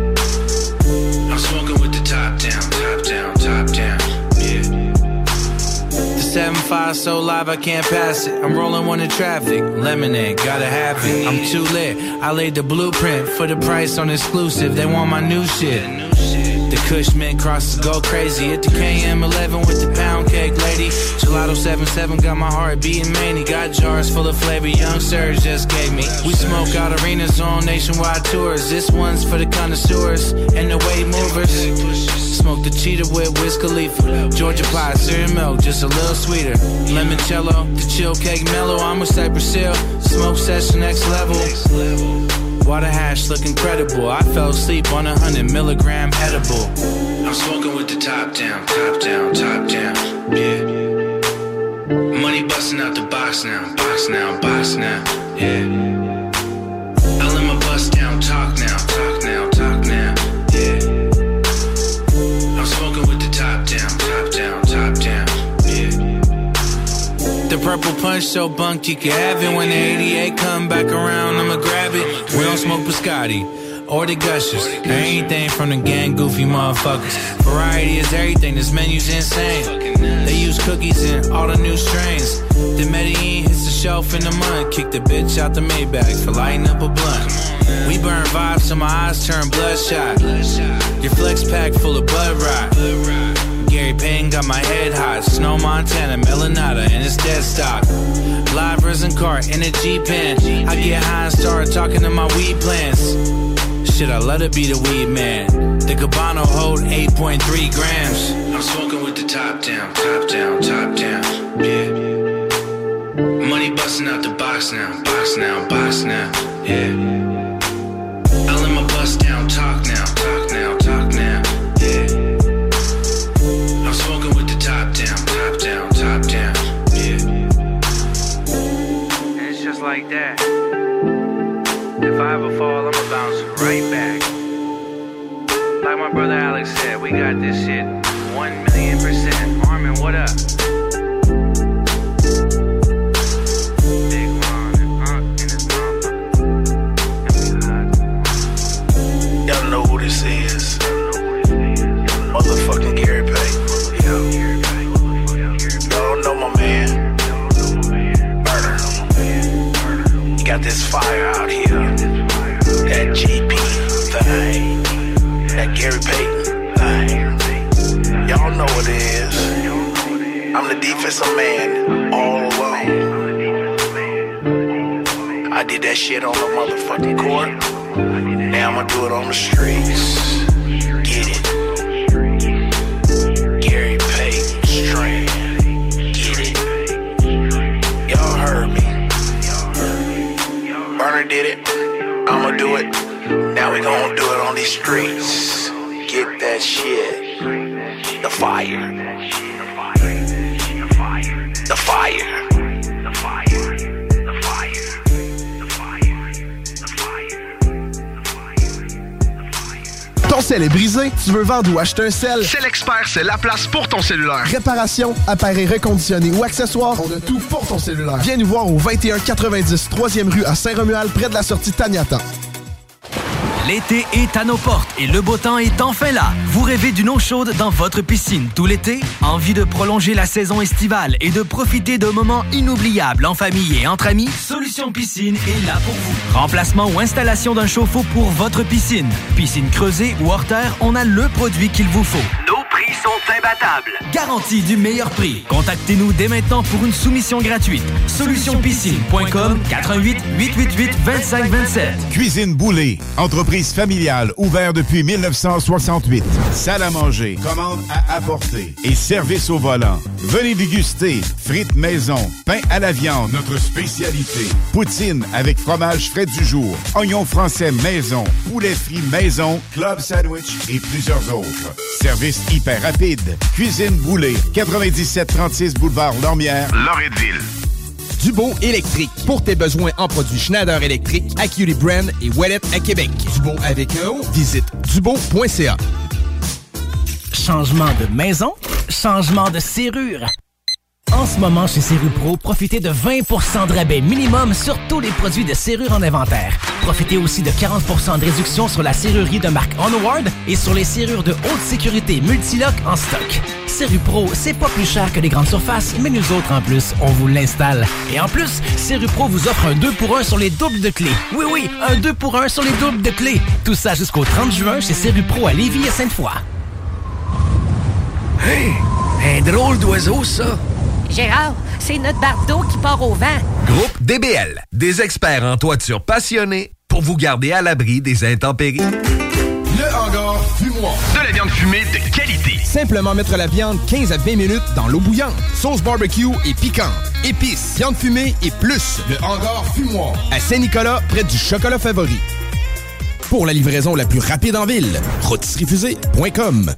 I'm smoking with the top down, top down, top down, yeah. The seven five so live I can't pass it. I'm rolling one in traffic, lemonade, gotta have it. I'm too lit, I laid the blueprint for the price on exclusive. They want my new shit. The Kush mint crosses go crazy. Hit the K M eleven with the pound cake lady. Gelato seven seven got my heart beating many. Got jars full of flavor Young Surge just gave me. We smoke out arenas on nationwide tours. This one's for the connoisseurs and the weight movers. Smoke the cheetah with Wiz Khalifa. Georgia pie, cereal milk, just a little sweeter. Limoncello, the chill cake mellow. I'm with Cypress Hill. Smoke session next level. Water hash look incredible. I fell asleep on a hundred milligram edible. I'm smoking with the top down, top down, top down, yeah. Money busting out the box now, box now, box now, yeah. I let my bust down, talk now, talk now, talk now, yeah. I'm smoking with the top down, top down, top down, yeah. The purple punch so bunk you can have it. When the eighty-eight come back around, I'ma grab it. We don't smoke Biscotti or the Gushers. Anything from the gang goofy motherfuckers. Variety is everything, this menu's insane. They use cookies in all the new strains. The Medellin hits the shelf in the mud. Kick the bitch out the Maybach for lighting up a blunt. We burn vibes so my eyes turn bloodshot. Your flex pack full of Bud Rock. Gary Payne got my head hot. Snow Montana, Melanata, and it's dead stock. Live resin cart in a G-Pen. I get high and start talking to my weed plans. Shit, I let it be the weed man. The Cabano hold eight point three grams. I'm smoking with the top down, top down, top down, yeah. Money busting out the box now, box now, box now, yeah. I let my bust down, talk now, talk now, talk now, yeah. I'm smoking with the top down, top down, top down, yeah. And it's just like that. If I ever fall, I'ma bounce right back. Like my brother Alex said, we got this shit one million percent. Armin, what up? Big Ron and Unc in his motherfucker. Y'all know who this is. Motherfucking Gary Payton. Y'all know my man. Burner. He got this fire out here. That G P thing. That Gary Payton thing. Y'all know what it is. I'm the defensive man all alone. I did that shit on the motherfucking court. Now I'ma do it on the streets. Get it. Gary Payton Strand. Get it. Y'all heard me. Burner did it. I'ma do it. Now we gonna do it on these streets. Get that shit. The fire. The fire. Ton sel est brisé? Tu veux vendre ou acheter un sel? C'est l'expert, c'est la place pour ton cellulaire. Réparation, appareils reconditionnés ou accessoires, on a tout pour ton cellulaire. Viens nous voir au vingt et un quatre-vingt-dix troisième rue à Saint-Romuald, près de la sortie Taniata. L'été est à nos portes et le beau temps est enfin là. Vous rêvez d'une eau chaude dans votre piscine tout l'été? Envie de prolonger la saison estivale et de profiter de moments inoubliables en famille et entre amis? Solution Piscine est là pour vous. Remplacement ou installation d'un chauffe-eau pour votre piscine. Piscine creusée ou hors terre, on a le produit qu'il vous faut. Nos prix sont imbattables. Garantie du meilleur prix. Contactez-nous dès maintenant pour une soumission gratuite. solution piscine point com quatre-vingt-huit huit huit huit vingt-cinq vingt-sept. Cuisine Boulée, entreprise familiale ouverte depuis mille neuf cent soixante-huit. Salle à manger, commande à apporter et service au volant. Venez déguster frites maison, pain à la viande, notre spécialité. Poutine avec fromage frais du jour, oignons français maison, poulet frit maison, club sandwich et plusieurs autres. Service hyper rapide. Cuisine Boulée, quatre-vingt-dix-sept trente-six boulevard Lormière, Loretteville. Dubo électrique. Pour tes besoins en produits Schneider électrique, Acuity Brand et Ouellet à Québec. Dubo avec un O. Visite dubo point c a. Changement de maison, changement de serrure. En ce moment, chez Serrupro, profitez de vingt pour cent de rabais minimum sur tous les produits de serrure en inventaire. Profitez aussi de quarante pour cent de réduction sur la serrurerie de marque Onward et sur les serrures de haute sécurité Multilock en stock. Serrupro, c'est pas plus cher que les grandes surfaces, mais nous autres, en plus, on vous l'installe. Et en plus, Serrupro vous offre un deux pour un sur les doubles de clés. Oui, oui, un deux pour un sur les doubles de clés. Tout ça jusqu'au trente juin chez Serrupro à Lévis et Sainte-Foy. Hey, un drôle d'oiseau, ça. Gérard, c'est notre bardeau qui part au vent. Groupe D B L, des experts en toiture passionnés pour vous garder à l'abri des intempéries. Le hangar fumoir. De la viande fumée de qualité. Simplement mettre la viande quinze à vingt minutes dans l'eau bouillante. Sauce barbecue et piquante. Épices, viande fumée et plus. Le hangar fumoir. À Saint-Nicolas, près du Chocolat Favori. Pour la livraison la plus rapide en ville, rôtisseriefusée point com.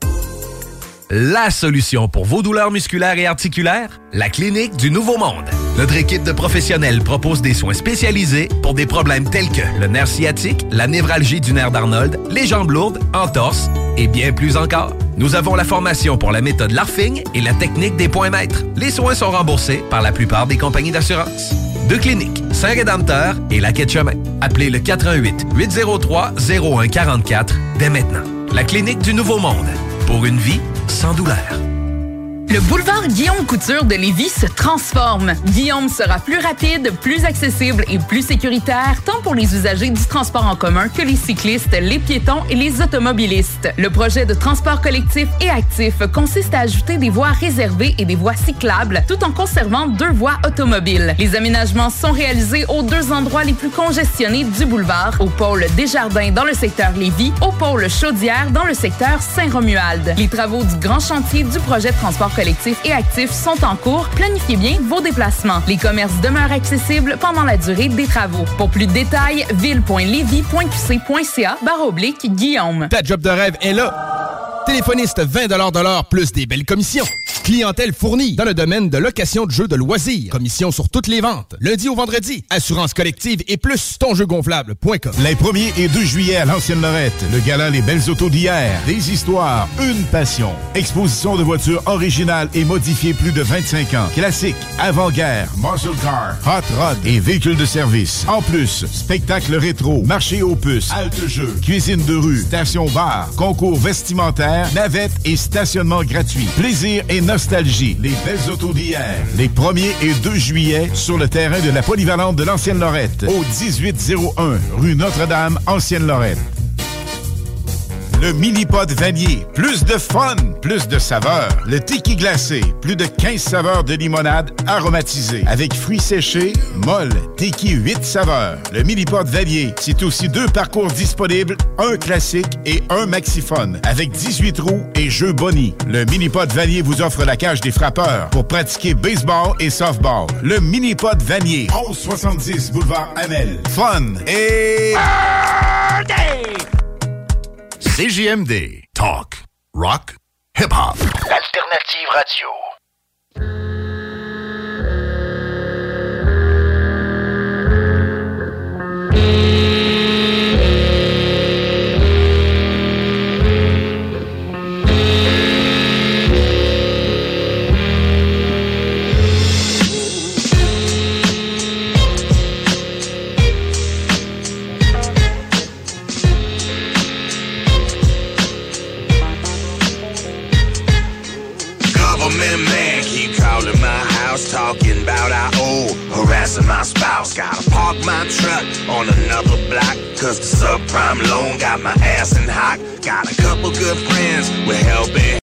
La solution pour vos douleurs musculaires et articulaires? La Clinique du Nouveau Monde. Notre équipe de professionnels propose des soins spécialisés pour des problèmes tels que le nerf sciatique, la névralgie du nerf d'Arnold, les jambes lourdes, entorses et bien plus encore. Nous avons la formation pour la méthode Larfing et la technique des points maîtres. Les soins sont remboursés par la plupart des compagnies d'assurance. Deux cliniques, Saint-Rédempteur et la Quai-de-Chemin. Appelez le quatre un huit, huit zéro trois, zéro un quatre quatre dès maintenant. La Clinique du Nouveau Monde. Pour une vie sans douleur. Le boulevard Guillaume Couture de Lévis se transforme. Guillaume sera plus rapide, plus accessible et plus sécuritaire, tant pour les usagers du transport en commun que les cyclistes, les piétons et les automobilistes. Le projet de transport collectif et actif consiste à ajouter des voies réservées et des voies cyclables, tout en conservant deux voies automobiles. Les aménagements sont réalisés aux deux endroits les plus congestionnés du boulevard, au pôle Desjardins dans le secteur Lévis, au pôle Chaudière dans le secteur Saint-Romuald. Les travaux du grand chantier du projet de transport collectifs et actifs sont en cours. Planifiez bien vos déplacements. Les commerces demeurent accessibles pendant la durée des travaux. Pour plus de détails, ville point lévis point q c point c a barre oblique Guillaume. Ta job de rêve est là. Téléphoniste vingt dollars de l'heure plus des belles commissions. Clientèle fournie dans le domaine de location de jeux de loisirs. Commission sur toutes les ventes. Lundi au vendredi. Assurance collective et plus ton jeu gonflable point com. Les premier et deux juillet à l'Ancienne Lorette. Le gala Les Belles Autos d'hier. Des histoires, une passion. Exposition de voitures originales et modifiées plus de vingt-cinq ans. Classiques, avant-guerre, muscle car, hot rod et véhicules de service. En plus, spectacle rétro, marché aux puces, halte jeu, cuisine de rue, station bar, concours vestimentaire, navette et stationnement gratuit. Plaisir et nostalgie. Les Belles Autos d'hier. Les premier et deux juillet sur le terrain de la polyvalente de l'Ancienne Lorette. Au dix-huit zéro un rue Notre-Dame, Ancienne Lorette. Le mini-pod Vanier. Plus de fun, plus de saveurs. Le tiki glacé. Plus de quinze saveurs de limonade aromatisée. Avec fruits séchés, molle, tiki huit saveurs. Le mini-pod Vanier. C'est aussi deux parcours disponibles, un classique et un maxiphone. Avec dix-huit roues et jeux Bonnie. Le mini-pod Vanier vous offre la cage des frappeurs pour pratiquer baseball et softball. Le mini-pod Vanier. onze soixante-dix boulevard Amel. Fun et... C J M D. Talk, rock, hip-hop. Alternative Radio. Man, keep calling my house, talking about I owe, harassing my spouse. Gotta park my truck on another block, cause the subprime loan got my ass in hot. Got a couple good friends with helping